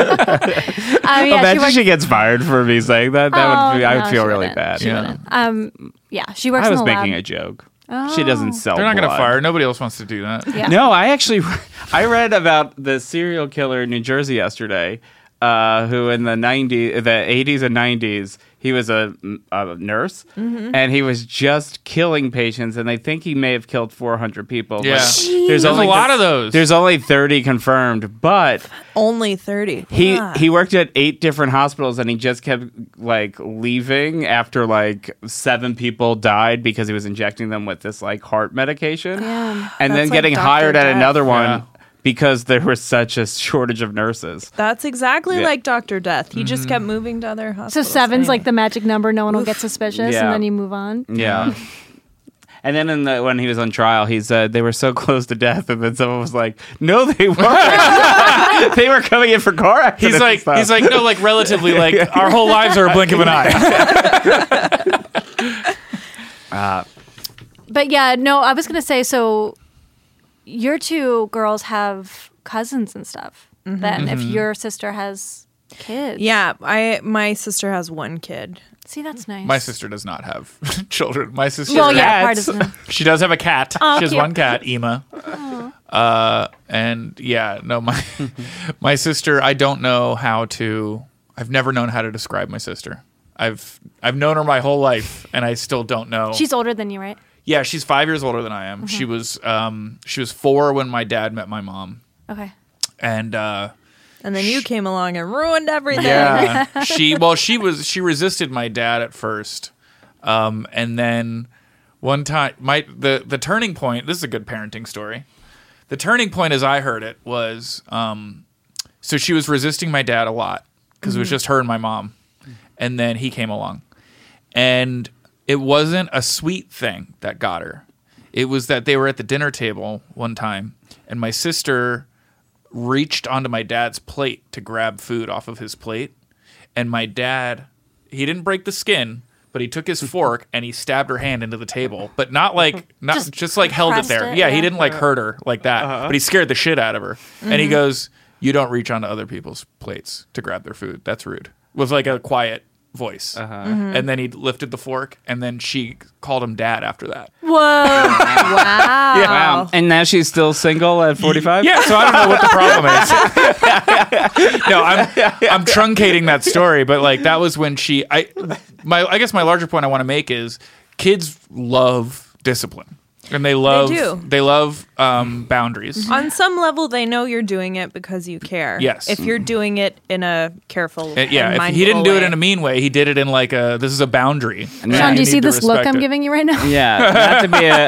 Yeah, Imagine she works. she gets fired for me saying that. That would be, I would no, feel she really wouldn't. bad. She Yeah. wouldn't. Yeah, she works I in was the making lab. a joke. She doesn't sell. They're not going to blood. fire her. Nobody else wants to do that. Yeah. No, I actually I read about the serial killer in New Jersey yesterday, who in the 80s and 90s, he was a nurse, and he was just killing patients, and they think he may have killed 400 people. Yeah. But There's a lot of those. There's only 30 confirmed, but Only 30. he worked at 8 different hospitals, and he just kept like leaving after like 7 people died because he was injecting them with this like heart medication, and then That's like getting Dr. hired at Death. another one. Yeah. Because there was such a shortage of nurses. That's exactly Yeah. like Dr. Death. He just kept moving to other So hospitals. 7's like the magic number. No one will get suspicious, Yeah. and then you move on. Yeah. And then when he was on trial, he said they were so close to death, and then someone was like, "No, they weren't. They were coming in for car accidents." He's like, no, like relatively, like our whole lives are a blink of an eye. But yeah, no, I was gonna say, so your two girls have cousins and stuff. Then if your sister has kids, Yeah, my sister has one kid. see, that's nice. My sister does not have children. My sister, Well, yeah, part of she does have a cat. Oh, She has cute. one cat, Ema. And yeah, no, my sister. I don't know how to. I've never known how to describe my sister. I've known her my whole life, and I still don't know. She's older than you, right? Yeah, she's 5 years older than I am. She was 4 when my dad met my mom, Okay. and And then you came along and ruined everything. yeah, she resisted my dad at first, and then one time the turning point. This is a good parenting story. The turning point, as I heard it, was so she was resisting my dad a lot because it was just her and my mom, and then he came along, and it wasn't a sweet thing that got her. It was that they were at the dinner table one time, and my sister reached onto my dad's plate to grab food off of his plate, and my dad, he didn't break the skin, but he took his fork and he stabbed her hand into the table, but not just like held it pressed there. it, Yeah, yeah. he didn't like hurt her like that, but he scared the shit out of her. And he goes, "You don't reach onto other people's plates to grab their food. That's rude." With like a quiet voice. And then he lifted the fork, and then she called him dad after that. Whoa. Wow. Wow. And now she's still single at 45? Yeah, so I don't know what the problem is. No, I'm truncating that story, but like that was when I guess my larger point I want to make is kids love discipline. And they love boundaries. On some level, they know you're doing it because you care. Yes. If you're doing it in a careful, Yeah, and if he didn't do it mindful in a mean way, he did it in like this is a boundary. And Sean, do you see need to this look respect I'm it. giving you right now? Yeah, not to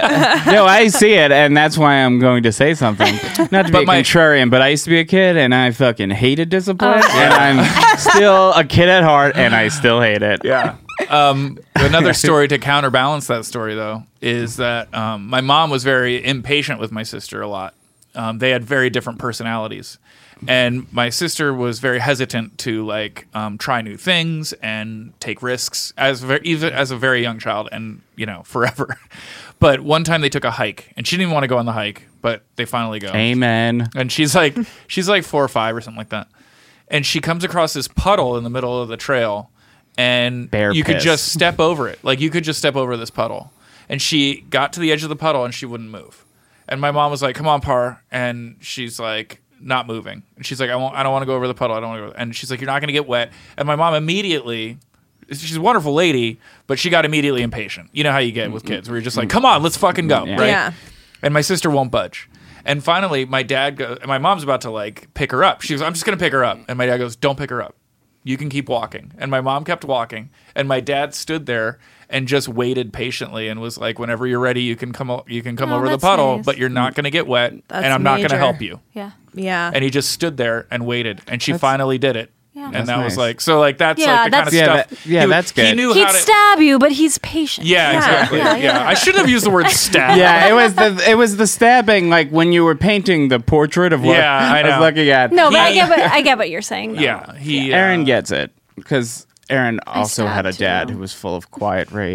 be no, I see it, and that's why I'm going to say something. Not to be But my- contrarian, but I used to be a kid, and I fucking hated discipline, and I'm still a kid at heart, and I still hate it. Yeah. Another story to counterbalance that story, though, is that my mom was very impatient with my sister a lot. They had very different personalities. And my sister was very hesitant to like try new things and take risks even as a very young child, and forever. But one time they took a hike, and she didn't even want to go on the hike, but they finally go. Amen. And she's like 4 or 5 or something like that, and she comes across this puddle in the middle of the trail. And Bear you could piss. just step over it. Like, you could just step over this puddle. And she got to the edge of the puddle, and she wouldn't move. And my mom was like, "Come on, Par." And she's like, not moving. And she's like, I don't want to go over the puddle. I don't want to go. And she's like, "You're not going to get wet." And my mom immediately, she's a wonderful lady, but she got immediately impatient. You know how you get with kids, where you're just like, "Come on, let's fucking go." Yeah. Right? Yeah. And my sister won't budge. And finally, my dad goes, and my mom's about to like pick her up. She goes, "I'm just going to pick her up." And my dad goes, "Don't pick her up. You can keep walking." And my mom kept walking, and my dad stood there and just waited patiently and was like, "Whenever you're ready, you can come over the that's puddle, nice. but you're not going to get wet, That's and I'm not going to major. help you." Yeah. Yeah. And he just stood there and waited, and she finally did it. Yeah. And That's that was nice. like, so like that's Yeah, like the kind of that's- stuff. Yeah, that's He good. knew He'd how to. stab you, but he's patient. Yeah, exactly. Yeah, Yeah, yeah. I shouldn't have used the word stab. Yeah, it was the stabbing, like when you were painting the portrait of what Yeah, I I was know. looking at. No, but He- I get what you're saying. Though. Yeah, he. Aaron gets it because Aaron also had a stabbed dad too. who was full of quiet rage.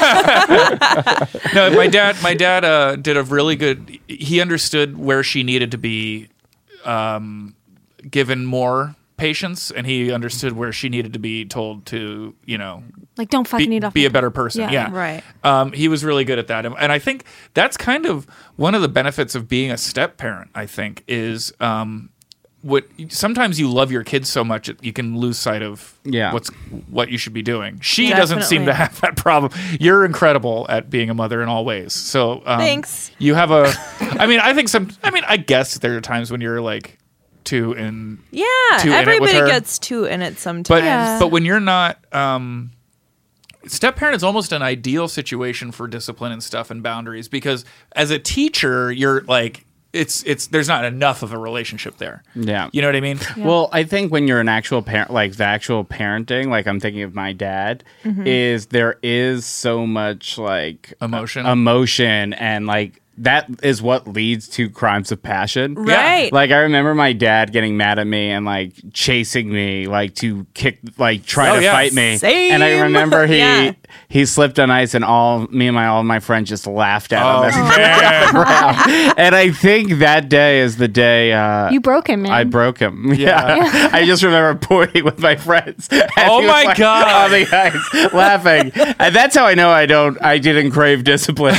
No, my dad did a really good. He understood where she needed to be given more patience, and he understood where she needed to be told to, Like, don't fucking eat off. be my a better person. Yeah. Yeah, Right. He was really good at that, and I think that's kind of one of the benefits of being a step parent. I think is what sometimes you love your kids so much that you can lose sight of what you should be doing. She doesn't seem to Definitely. have that problem. You're incredible at being a mother in all ways. So Thanks. You have I guess there are times when you're like too in. Yeah. Too in it with Everybody her. gets too in it sometimes. But Yeah. but when you're not, step parent is almost an ideal situation for discipline and stuff and boundaries, because as a teacher, you're like there's not enough of a relationship there. Yeah. You know what I mean? Well, I think when you're an actual parent, like the actual parenting, like I'm thinking of my dad, is there is so much like emotion and like that is what leads to crimes of passion. Right. Like I remember my dad getting mad at me and like chasing me, like to kick, like try to fight me. Same. And I remember Yeah. he slipped on ice and all my friends just laughed at him. And I think that day is the day You broke him, man. I broke him. Yeah. I just remember pointing with my friends. Oh my God. On the ice, laughing. And that's how I know I didn't crave discipline.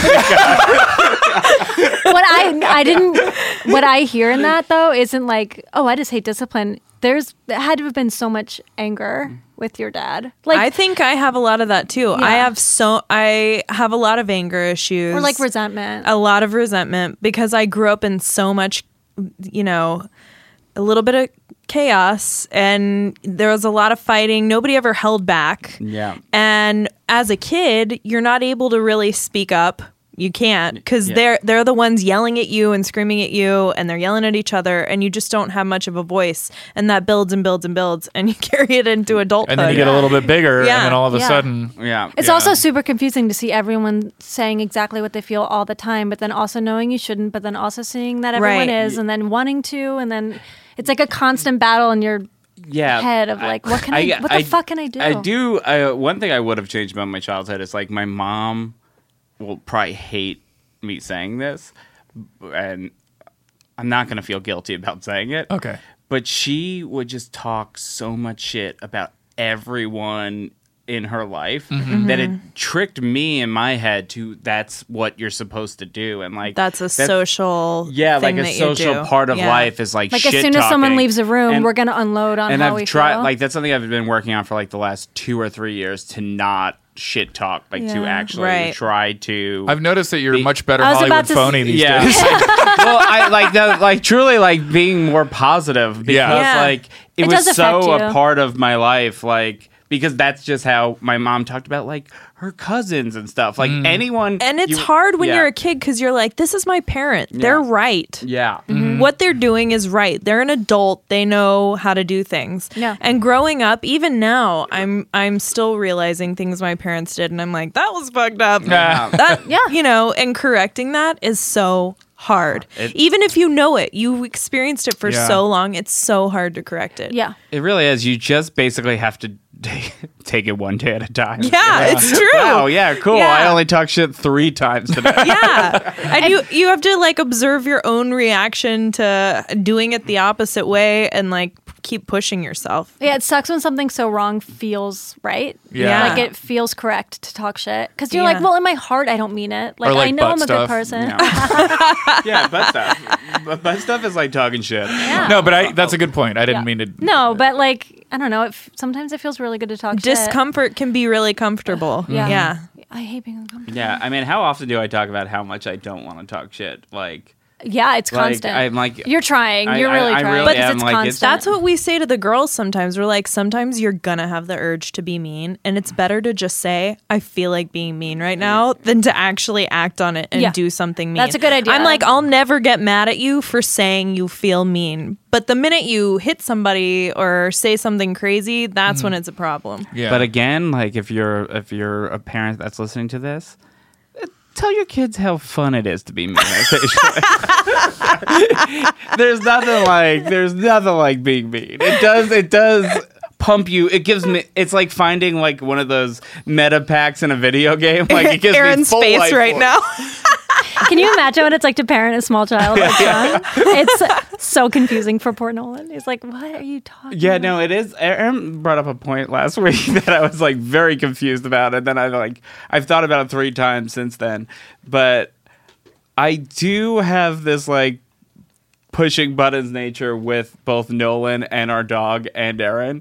What I hear in that though isn't like, oh, I just hate discipline. There had to have been so much anger with your dad. Like I think I have a lot of that too. Yeah. I have a lot of anger issues. or like resentment. A lot of resentment because I grew up in so much, a little bit of chaos, and there was a lot of fighting. Nobody ever held back. Yeah. And as a kid, you're not able to really speak up. You can't, because they're the ones yelling at you and screaming at you, and they're yelling at each other, and you just don't have much of a voice, and that builds and builds and builds, and you carry it into adulthood. And then you get a little bit bigger, Yeah. and then all of a Yeah. sudden, It's also super confusing to see everyone saying exactly what they feel all the time, but then also knowing you shouldn't, but then also seeing that everyone Right. is, and then wanting to, and then it's like a constant battle in your head of like, what the fuck can I do? I do. One thing I would have changed about my childhood is like my mom will probably hate me saying this, and I'm not going to feel guilty about saying it. Okay. But she would just talk so much shit about everyone in her life that it tricked me in my head to that's what you're supposed to do, and like That's a social like thing a that you social do. part of Yeah. life is like shit as soon as someone talking. leaves a room, And- we're gonna unload on and how I've we tried feel. like that's something I've been working on for like the last 2 or 3 years to not shit talk, like to Yeah. actually Right. try to. I've noticed that you're a much better I was Hollywood about to phony these yeah. days. Well, I like truly like being more positive because Yeah. like it It was does so affect a you. part of my life, like because that's just how my mom talked about like her cousins and stuff, like anyone. And it's hard when yeah. you're a kid because you're like, this is my parent. They're right. Yeah. What they're doing is right. They're an adult. They know how to do things. Yeah. And growing up, even now, I'm still realizing things my parents did, and I'm like, that was fucked up. And correcting that is so hard. Even if you know it, you've experienced it for Yeah. so long, it's so hard to correct it. yeah. It really is. You just basically have to take it one day at a time. Yeah, it's true. Wow, yeah, cool. Yeah. I only talk shit 3 times today. Yeah. And you have to like observe your own reaction to doing it the opposite way and like keep pushing yourself. Yeah, it sucks when something so wrong feels right. Yeah. Like it feels correct to talk shit. Because you're Yeah. like, well, in my heart, I don't mean it. Like, like I know butt I'm a stuff. good person. Yeah. Yeah, butt stuff. But butt stuff is like talking shit. Yeah. No, but that's a good point. I didn't Yeah. mean to. No, but like, I don't know. Sometimes it feels really good to talk shit. Discomfort can be really comfortable. Yeah. Yeah. I hate being uncomfortable. Yeah, I mean, how often do I talk about how much I don't want to talk shit? Like, Yeah, it's Like, constant. I'm like- you're trying. You're I really trying. really But am, it's like, it's- constant. That's what we say to the girls sometimes. We're like, sometimes you're gonna have the urge to be mean, and it's better to just say, I feel like being mean right now, than to actually act on it and Yeah. do something mean. That's a good idea. I'm like, I'll never get mad at you for saying you feel mean. But the minute you hit somebody or say something crazy, that's when it's a problem. Yeah. but again, like if you're a parent that's listening to this, tell your kids how fun it is to be mean. There's nothing like being mean. It does pump you. It gives me. It's like finding like one of those meta packs in a video game. Like it gives me Aaron's full face life right force. now. Can you imagine what it's like to parent a small child like John? It's so confusing for poor Nolan. He's like, what are you talking Yeah, about? no, it is. Aaron brought up a point last week that I was like very confused about, and then I've thought about it 3 times since then. But I do have this like pushing buttons nature with both Nolan and our dog and Aaron.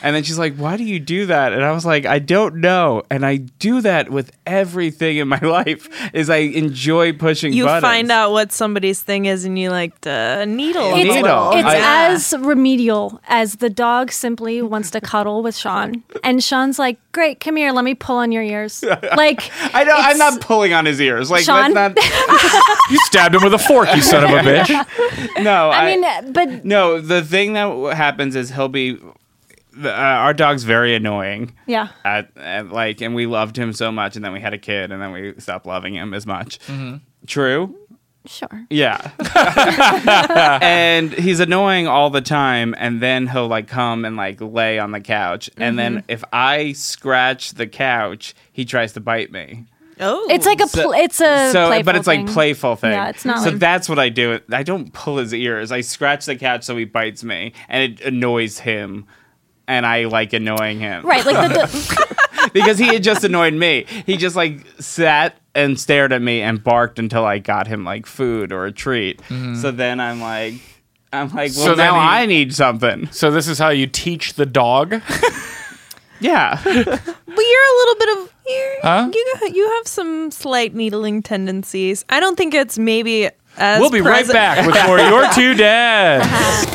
And then she's like, why do you do that? And I was like, I don't know. And I do that with everything in my life is I enjoy pushing You buttons. find out what somebody's thing is and you like the needle. It's, Needle. it's I- as remedial as the dog simply wants to cuddle with Sean. And Sean's like, great, come here, let me pull on your ears. Like, I know, I'm it's- not pulling on his ears. Like, Sean? that's You stabbed him with a fork, you son of a bitch. not... No, I mean, but No, the thing that happens is he'll be... our dog's very annoying. yeah. And we loved him so much, and then we had a kid, and then we stopped loving him as much. True? Sure. Yeah. And he's annoying all the time, and then he'll like come and like lay on the couch. And then if I scratch the couch, he tries to bite me. Oh. It's like it's a playful but it's like thing. playful thing. Yeah, it's not So like- that's what I do. I don't pull his ears. I scratch the couch so he bites me, and it annoys him, and I like annoying him. Right, like the Because he had just annoyed me. He just like sat and stared at me and barked until I got him like food or a treat. So then I'm like, well, So then now he- I need something. So this is how you teach the dog? Yeah. But you're a little bit of Huh? you have some slight needling tendencies. I don't think it's maybe as We'll be right present- back with more Your Two Dads.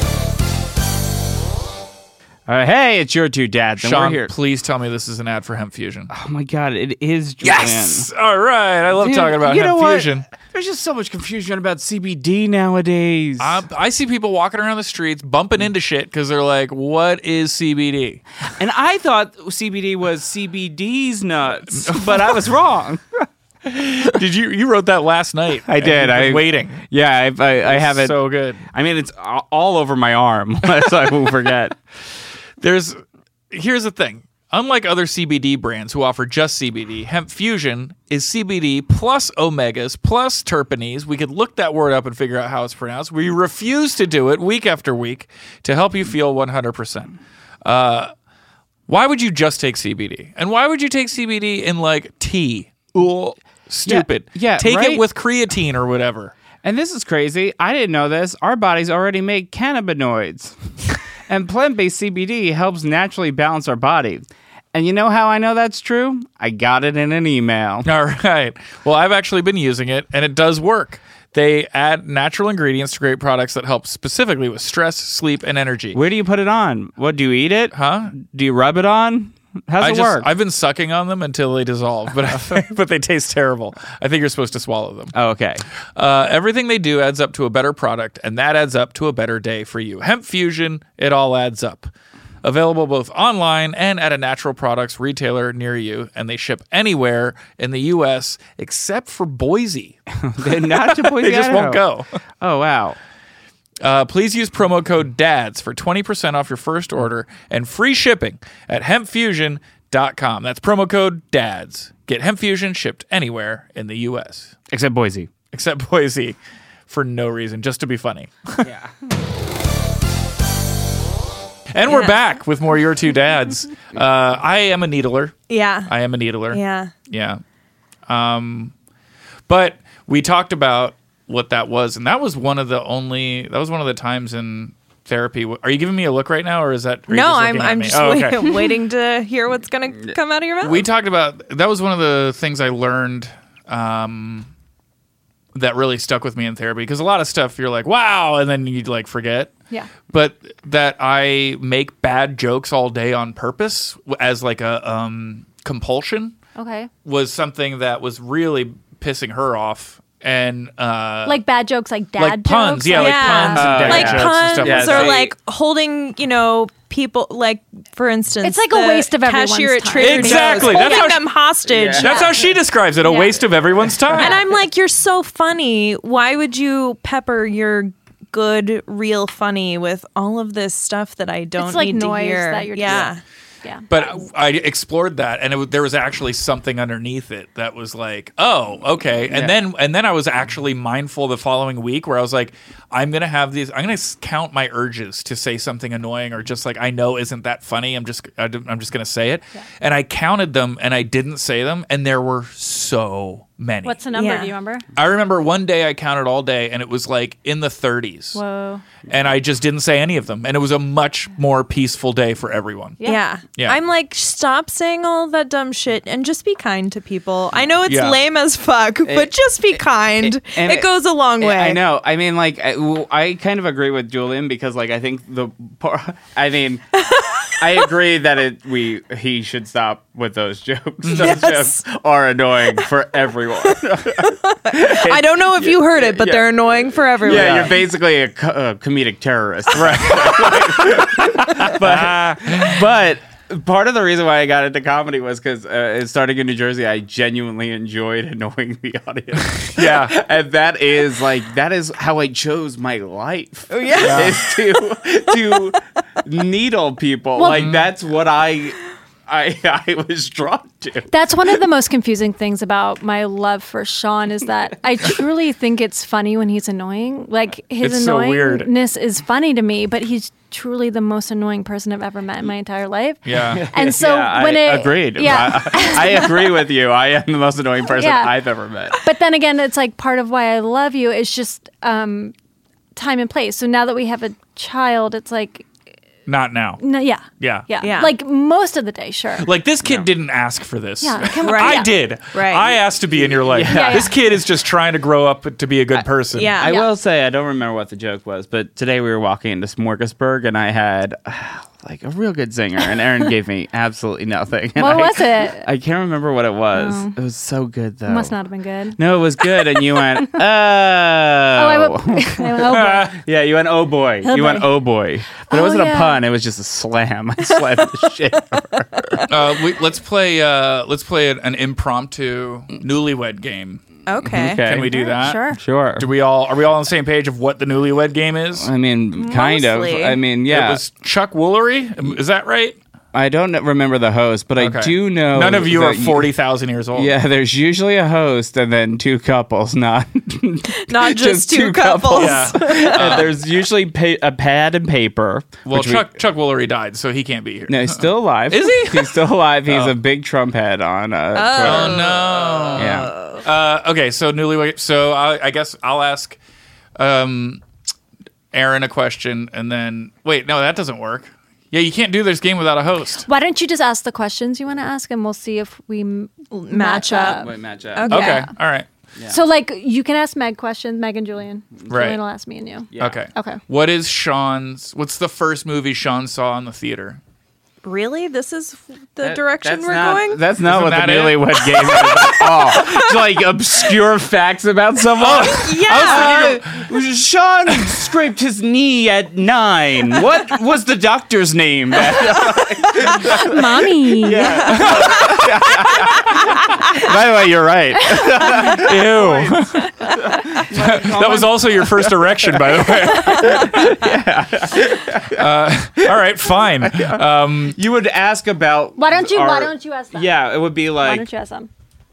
Hey, it's your two dads, and we're Sean, here. please tell me this is an ad for Hemp Fusion. Oh my god, it is. Julian. Yes! All right. I love Dude, talking about you know Hemp what? Fusion. There's just so much confusion about CBD nowadays. I see people walking around the streets bumping into shit because they're like, what is CBD? And I thought CBD was CBD's nuts, but I was wrong. Did you wrote that last night? I did. You've been waiting. Yeah, I have it. So good. I mean, it's all over my arm, so I won't forget. Here's the thing. Unlike other CBD brands who offer just CBD, Hemp Fusion is CBD plus omegas plus terpenes. We could look that word up and figure out how it's pronounced. We refuse to do it week after week to help you feel 100%. Why would you just take CBD? And why would you take CBD in like tea? Ooh, stupid. Yeah, Take right? it with creatine or whatever. And this is crazy. I didn't know this. Our bodies already make cannabinoids. And plant-based CBD helps naturally balance our body. And you know how I know that's true? I got it in an email. All right. Well, I've actually been using it, and it does work. They add natural ingredients to great products that help specifically with stress, sleep, and energy. Where do you put it on? What, do you eat it? Huh? Do you rub it on? How's it work? I've been sucking on them until they dissolve, but they taste terrible. I think you're supposed to swallow them. Oh, okay. Everything they do adds up to a better product, and that adds up to a better day for you. Hemp Fusion, it all adds up. Available both online and at a natural products retailer near you, and they ship anywhere in the U.S. except for Boise. Not to Boise, They just won't Idaho. go. Oh, wow. Please use promo code DADS for 20% off your first order and free shipping at hempfusion.com. That's promo code DADS. Get Hemp Fusion shipped anywhere in the U.S. Except Boise. except Boise for no reason, just to be funny. Yeah. And we're back with more Your Two Dads. I am a needler. Yeah. I am a needler. Yeah. Yeah. But we talked about what that was, and that was one of the times in therapy. Are you giving me a look right now, or is that? No, I'm just okay. waiting to hear what's going to come out of your mouth. We talked about that was one of the things I learned that really stuck with me in therapy, because a lot of stuff you're like, wow, and then you like forget. Yeah. But that I make bad jokes all day on purpose as like a compulsion Okay. was something that was really pissing her off. And Like bad jokes, like dad like puns, jokes. yeah, like Yeah. puns and dad like jokes and puns stuff Yeah, like or that. like holding, people, like for instance, It's like a the waste of everyone's cashier at time. Trader Exactly. Joe's, That's holding how them hostage. Yeah. That's how she describes it, a Yeah. waste of everyone's time. And I'm like, you're so funny. Why would you pepper your good, real funny with all of this stuff that I don't It's like need noise to hear? that you're yeah. Yeah. But I explored that, and there was actually something underneath it that was like, oh, okay. And then I was actually mindful the following week, where I was like, I'm going to have these. I'm going to count my urges to say something annoying or just like I know isn't that funny. I'm just going to say it. Yeah. And I counted them and I didn't say them, and there were so many. What's the number? Do you remember? I remember one day I counted all day, and it was like in the 30s. Whoa. And I just didn't say any of them, and it was a much more peaceful day for everyone. Yeah. I'm like, stop saying all that dumb shit and just be kind to people. I know it's lame as fuck, but just be kind. It goes a long way. I know. I mean, like, I kind of agree with Julian because, like, I think I agree that he should stop with those jokes. Those jokes are annoying for everyone. I don't know if you heard it, but they're annoying for everyone. Yeah, you're basically a comedic terrorist, right? but part of the reason why I got into comedy was because starting in New Jersey, I genuinely enjoyed annoying the audience. Yeah, and that is how I chose my life. Oh yeah, is to needle people. Well, like that's what I was drawn to. That's one of the most confusing things about my love for Sean is that I truly think it's funny when he's annoying. Like his annoyingness is funny to me, but he's truly the most annoying person I've ever met in my entire life. Yeah. And so agreed. Yeah. I agree with you. I am the most annoying person I've ever met. But then again, it's like part of why I love you is just time and place. So now that we have a child, it's like not now. No, yeah. Like most of the day, sure. Like this kid didn't ask for this. Yeah, I did. Right. I asked to be in your life. Yeah. This kid is just trying to grow up to be a good person. I will say I don't remember what the joke was, but today we were walking into Smorgasburg and I had like a real good zinger, and Aaron gave me absolutely nothing. And what was it? I can't remember what it was. Oh. It was so good though. It must not have been good. No, it was good, and you went, oh. I went, oh boy. Yeah, you went, oh boy. You went, oh boy. But it wasn't a pun. It was just a slam. I slammed the shit out of her. Let's play an impromptu newlywed game. Okay. Can we do that? Sure. Are we all on the same page of what the newlywed game is? I mean, kind Mostly. of. I mean, yeah. It was Chuck Woolery. Is that right? I don't remember the host, but I do know. None of you are 40,000 years old. Yeah, there's usually a host and then two couples, not just two couples. Yeah. And there's usually a pad and paper. Well, Chuck Woolery died, so he can't be here. No, he's still alive. Is he? He's still alive. He's a big Trump head on Twitter. Oh no. Yeah. Okay, so newlywed. So I guess I'll ask Aaron a question, and then wait. No, that doesn't work. Yeah, you can't do this game without a host. Why don't you just ask the questions you want to ask, and we'll see if we match up. Wait, match up. Okay. All right. Yeah. So, like, you can ask Meg questions, Meg and Julian. Right. Julian will ask me and you. Yeah. Okay. What's the first movie Sean saw in the theater? Really? This is the direction we're going? That's not what the that it? newlywed game is at all. It's like obscure facts about someone. Sean scraped his knee at 9. What was the doctor's name? Mommy. By the way, you're right. Ew. That was also your first erection, by the way. All right, fine. You would ask about. Why don't you ask them? Yeah, it would be like. Why don't you ask them?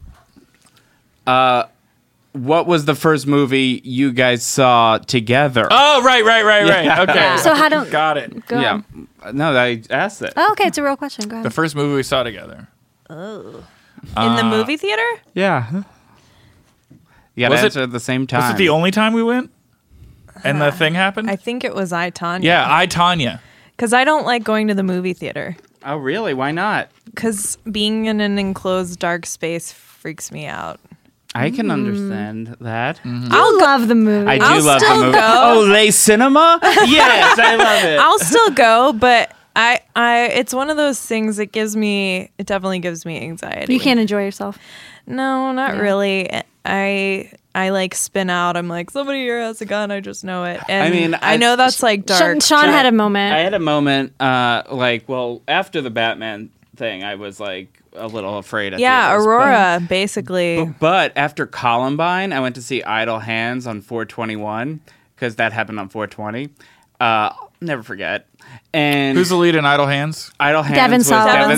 What was the first movie you guys saw together? Oh, right. Yeah. Okay. So how don't Got it. go Yeah. on. No, I asked it. Oh, okay, it's a real question. Go ahead. The first movie we saw together. In the movie theater? Yeah. You gotta Was it- answer at the same time. Was it the only time we went? And the thing happened? I think it was I, Tonya. Yeah, I, Tanya. Because I don't like going to the movie theater. Oh, really? Why not? Because being in an enclosed, dark space freaks me out. I can understand that. I love the movie. I do I'll love the still movie. go. Oh, Les Cinema? Yes, I love it. I'll still go, but I it's one of those things that it definitely gives me anxiety. You can't enjoy yourself. No, not really. I like spin out. I'm like, somebody here has a gun. I just know it. And I mean, I know that's like dark. Sean had a moment. I had a moment, after the Batman thing, I was like a little afraid. At Yeah, theaters, Aurora, basically. But after Columbine, I went to see Idle Hands on 4/21 because that happened on 4/20. I'll never forget. And Who's the lead in Idle Hands? Idle Hands Devon was Sawa. Devon Devon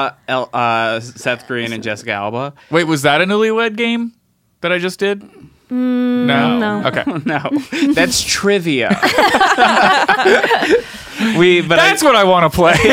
Sawa, Seth Green, and Jessica Alba. Wait, was that a newlywed game that I just did? No. Okay. No, that's trivia. That's what I want to play.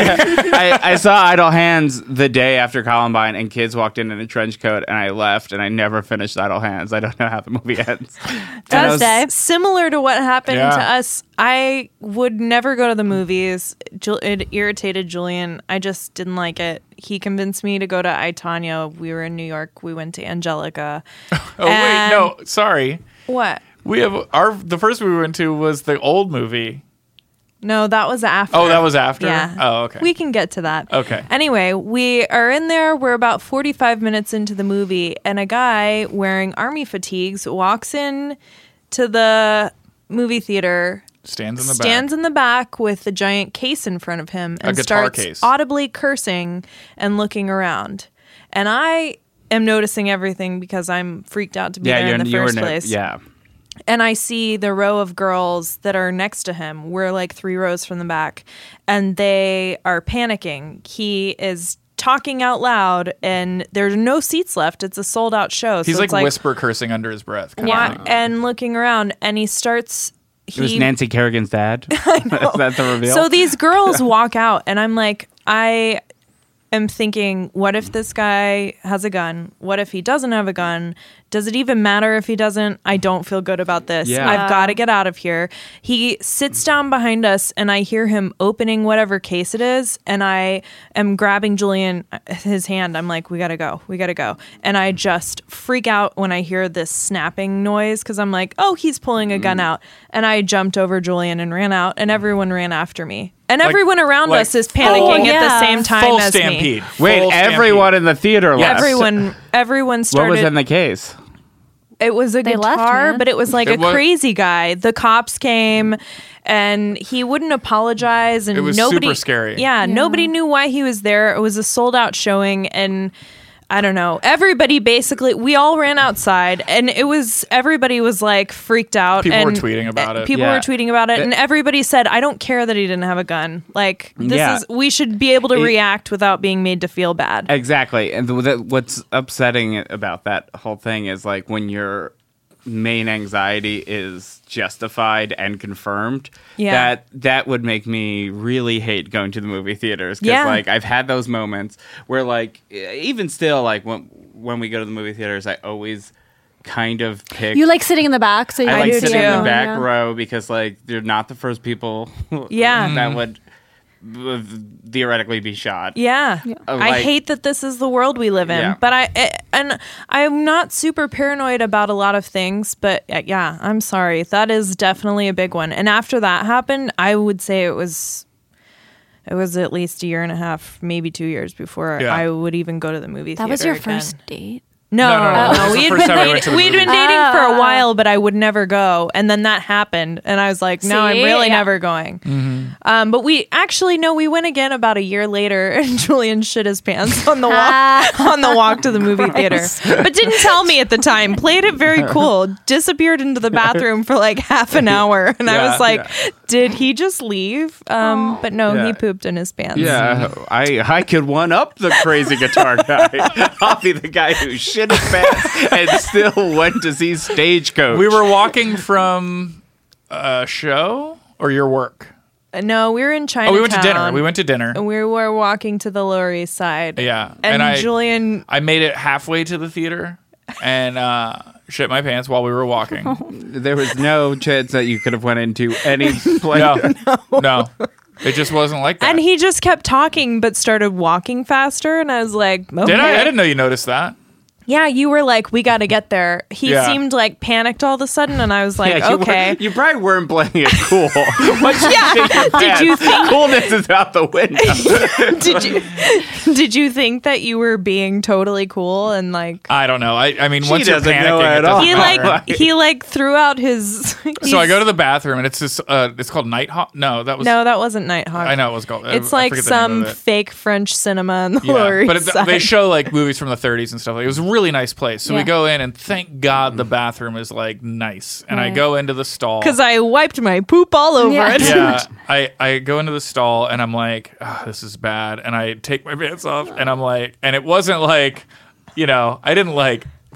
I saw Idle Hands the day after Columbine, and kids walked in a trench coat, and I left, and I never finished Idle Hands. I don't know how the movie ends. That's similar to what happened Yeah. to us. I would never go to the movies. It irritated Julian. I just didn't like it. He convinced me to go to I, Tonya. We were in New York. We went to Angelica. Oh wait, no, sorry. What? We have the first movie we went to was the old movie. No, that was after. Oh, that was after? Yeah. Oh, okay. We can get to that. Okay. Anyway, we are in there. We're about 45 minutes into the movie, and a guy wearing army fatigues walks in to the movie theater, Stands in the back with a giant case in front of him, and guitar starts case. audibly cursing and looking around. And I am noticing everything because I'm freaked out to be there in the first place. Yeah. And I see the row of girls that are next to him. We're like 3 rows from the back, and they are panicking. He is talking out loud, and there's no seats left. It's a sold out show. He's so like it's whisper cursing under his breath. Kind of thing. and looking around, and he starts. It was Nancy Kerrigan's dad. That's the reveal. So these girls walk out, and I'm like, I am thinking, what if this guy has a gun? What if he doesn't have a gun? Does it even matter if he doesn't? I don't feel good about this. Yeah. I've got to get out of here. He sits down behind us, and I hear him opening whatever case it is, and I am grabbing Julian, his hand. I'm like, we got to go. We got to go. And I just freak out when I hear this snapping noise because I'm like, oh, he's pulling a gun out. And I jumped over Julian and ran out, and everyone ran after me. And everyone around us is panicking at the same time full as stampede. me. Wait, Full everyone in the theater left. Everyone started. What was in the case? It was a They left, guitar, man. but it was like It a was- crazy guy. The cops came, and he wouldn't apologize, and It was nobody. super scary. Yeah, nobody knew why he was there. It was a sold out showing, and I don't know. Everybody basically, we all ran outside, and everybody was like freaked out. People were and tweeting about it. People Yeah. were tweeting about it, and everybody said, "I don't care that he didn't have a gun. Like Yeah. we should be able to react without being made to feel bad." Exactly. And what's upsetting about that whole thing is like when your main anxiety is justified and confirmed, Yeah. that would make me really hate going to the movie theaters. Because Yeah. like I've had those moments where like even still like when we go to the movie theaters, I always kind of pick. You like sitting in the back, so you I can like do see sitting in the too. back Yeah. row because like they're not the first people Yeah. that would theoretically be shot. Yeah. I Like- hate that this is the world we live in. Yeah. But I'm not super paranoid about a lot of things, but yeah, I'm sorry. That is definitely a big one. And after that happened, I would say it was at least a year and a half, maybe 2 years before Yeah. I would even go to the movie theater. That was your again. first date? No, That was the we had first been time we went to the we'd been movie. dating for a while, but I would never go. And then that happened, and I was like, no, I'm See? really Yeah. never going. Mm-hmm. But we went again about a year later, and Julian shit his pants on the walk to the movie theater, but didn't tell me at the time. Played it very cool. Disappeared into the bathroom for like half an hour, and I Yeah, was like, did he just leave? But no, Yeah. he pooped in his pants. Yeah, I could one up the crazy guitar guy. I'll be the guy who shit his pants and still went to see Stagecoach. We were walking from a show or your work? No, we were in Chinatown. Oh, we went to dinner. We went to dinner. And we were walking to the Lower East Side. Yeah. And Julian. I made it halfway to the theater and shit my pants while we were walking. There was no chance that you could have went into any place. No. It just wasn't like that. And he just kept talking, but started walking faster. And I was like, okay. Did I? I didn't know you noticed that. Yeah, you were like, we got to get there. He Yeah. seemed like panicked all of a sudden. And I was like, Yeah, okay. you probably weren't playing it cool. Once you Yeah. shit your Did you pants, think- coolness is out the window? Did you think that you were being totally cool and like I don't know. I mean, She once you're doesn't know panicking, at it doesn't all. matter. he like threw out his So I go to the bathroom and it's this. It's called Nighthawk. No, that was. No, that wasn't Nighthawk. I know it was called. It's I like forget the name some of it. fake French cinema in the Yeah, Lower but East Side. they show like movies from the 30s and stuff. Like, it was a really nice place. So we Yeah. go in and thank God the bathroom is like nice. And I Right. go into the stall. Because I wiped my poop all over Yeah. it. Yeah, I go into the stall and I'm like, oh, this is bad. And I take my pants off and I'm like, and it wasn't like, I didn't like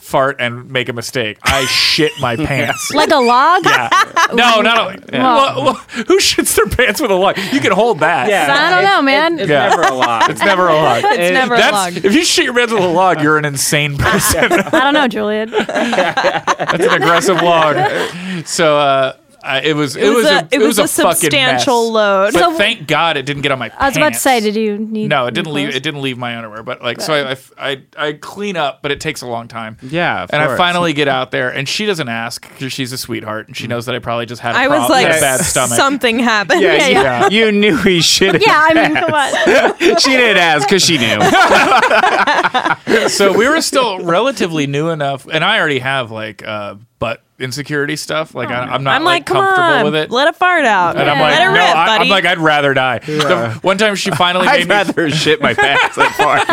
fart and make a mistake. I shit my pants. Like a log? Yeah. No, not a, well, who shits their pants with a log? You can hold that. I don't know, man. It's never a log. It's never a log. It's never a log. If you shit your pants with a log, you're an insane person. I don't know, Julian. That's an aggressive log. So it was a fucking substantial mess. load. But thank God it didn't get on my pants. I was about to say, did you need? No, it didn't new leave. clothes? It didn't leave my underwear. But like, so I clean up, but it takes a long time. Yeah, of and I course. finally get out there, and she doesn't ask because she's a sweetheart, and she knows that I probably just had a I was like, a bad stomach. something happened. Yeah, you knew he shit. Yeah, I mean, come on. She didn't ask because she knew. So we were still relatively new enough, and I already have like butt insecurity stuff. Like I'm not I'm like, come comfortable on, with it. let a fart out. And I'm like, let it no, rip, buddy. I'm like, I'd rather die. The one time she finally I'd made me. rather shit my pants than fart.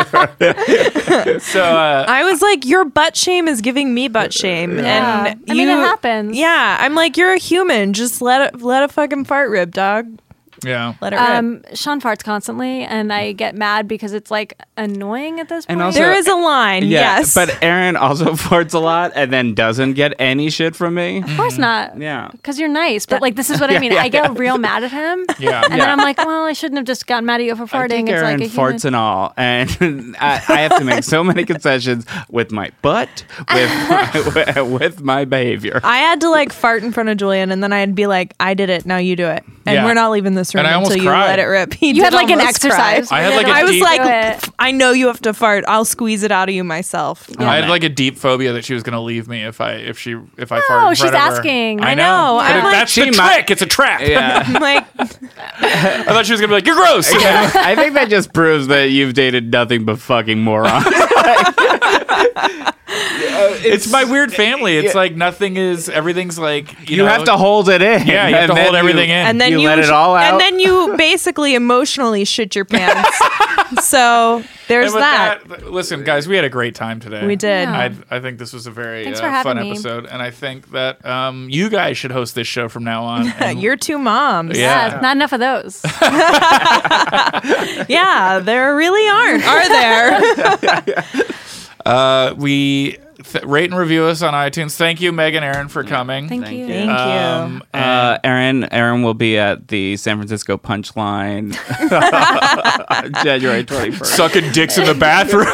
So I was like, your butt shame is giving me butt shame, Yeah. and I mean, it happens. Yeah, I'm like, you're a human. Just let a fucking fart rip, dog. yeah. Let it rip. Sean farts constantly, and I get mad because it's like annoying at this point. And also- There is a line. Yes, but Aaron also farts a lot and then doesn't get any shit from me. of course not. Yeah. Because you're nice, but like this is what I mean. I get real mad at him. Yeah. And then I'm like, well, I shouldn't have just gotten mad at you for I farting. think It's Aaron like a human. farts and all, and I have to make so many concessions with my butt, with my behavior. I had to like fart in front of Julian, and then I'd be like, I did it. Now you do it, and Yeah. we're not leaving this room And I until almost you cried. let it rip. He You did had like an almost cry. exercise. I had like a I was deep- like, Do it. I know you have to fart. I'll squeeze it out of you myself. I had like a deep phobia that she was going to leave me if I farted. In she's front of her. asking. I I know. know. But I'm like- that's the She might- trick. It's a trap. Yeah. I'm like, I thought she was going to be like, "You're gross." I think that just proves that you've dated nothing but fucking morons. It's my weird family. It's like nothing is. Everything's like You know, have to hold it in. Yeah, you have to And hold then everything in. and then You you let it all out? and then you basically emotionally shit your pants. So there's And with that. listen, guys, we had a great time today. We did. Yeah. I think this was a very Thanks for having fun me. episode, and I think that you guys should host this show from now on. And- You're two moms. Yeah. Yeah, not enough of those. Yeah, there really aren't, are there? we rate and review us on iTunes. Thank you, Meg and Aaron, for coming. Thank you. Thank you. Aaron will be at the San Francisco Punchline January 21st. Sucking dicks in the bathroom.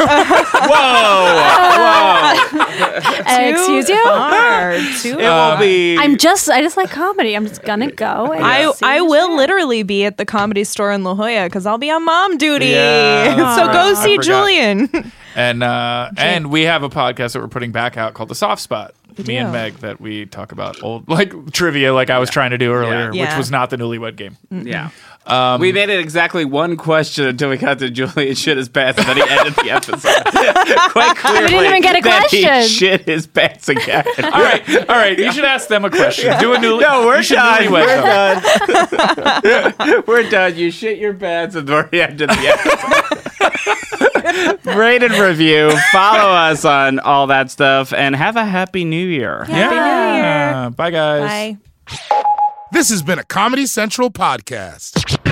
Excuse you? Too It will be. I just like comedy. I'm just gonna go. And see I what's will there. literally be at the Comedy Store in La Jolla because I'll be on mom duty. Yeah. So go I see forgot. Julian. And we have a podcast that we're putting back out called The Soft Spot. Me and do. Meg, that we talk about old like trivia, like I was trying to do earlier, Yeah. which was not the Newlywed Game. Yeah. We made it exactly one question until we got to Julian shit his pants, and then he ended the episode. Quite clearly, didn't even get a that he question. shit his pants again. All right. You should ask them a question. Do a new. No, we're you should done. newlywed We're them. done. We're done. You shit your pants, and we're end of the episode. Rate and review. Follow us on all that stuff, and have a happy New Year. Yeah. Bye, guys. Bye. This has been a Comedy Central podcast.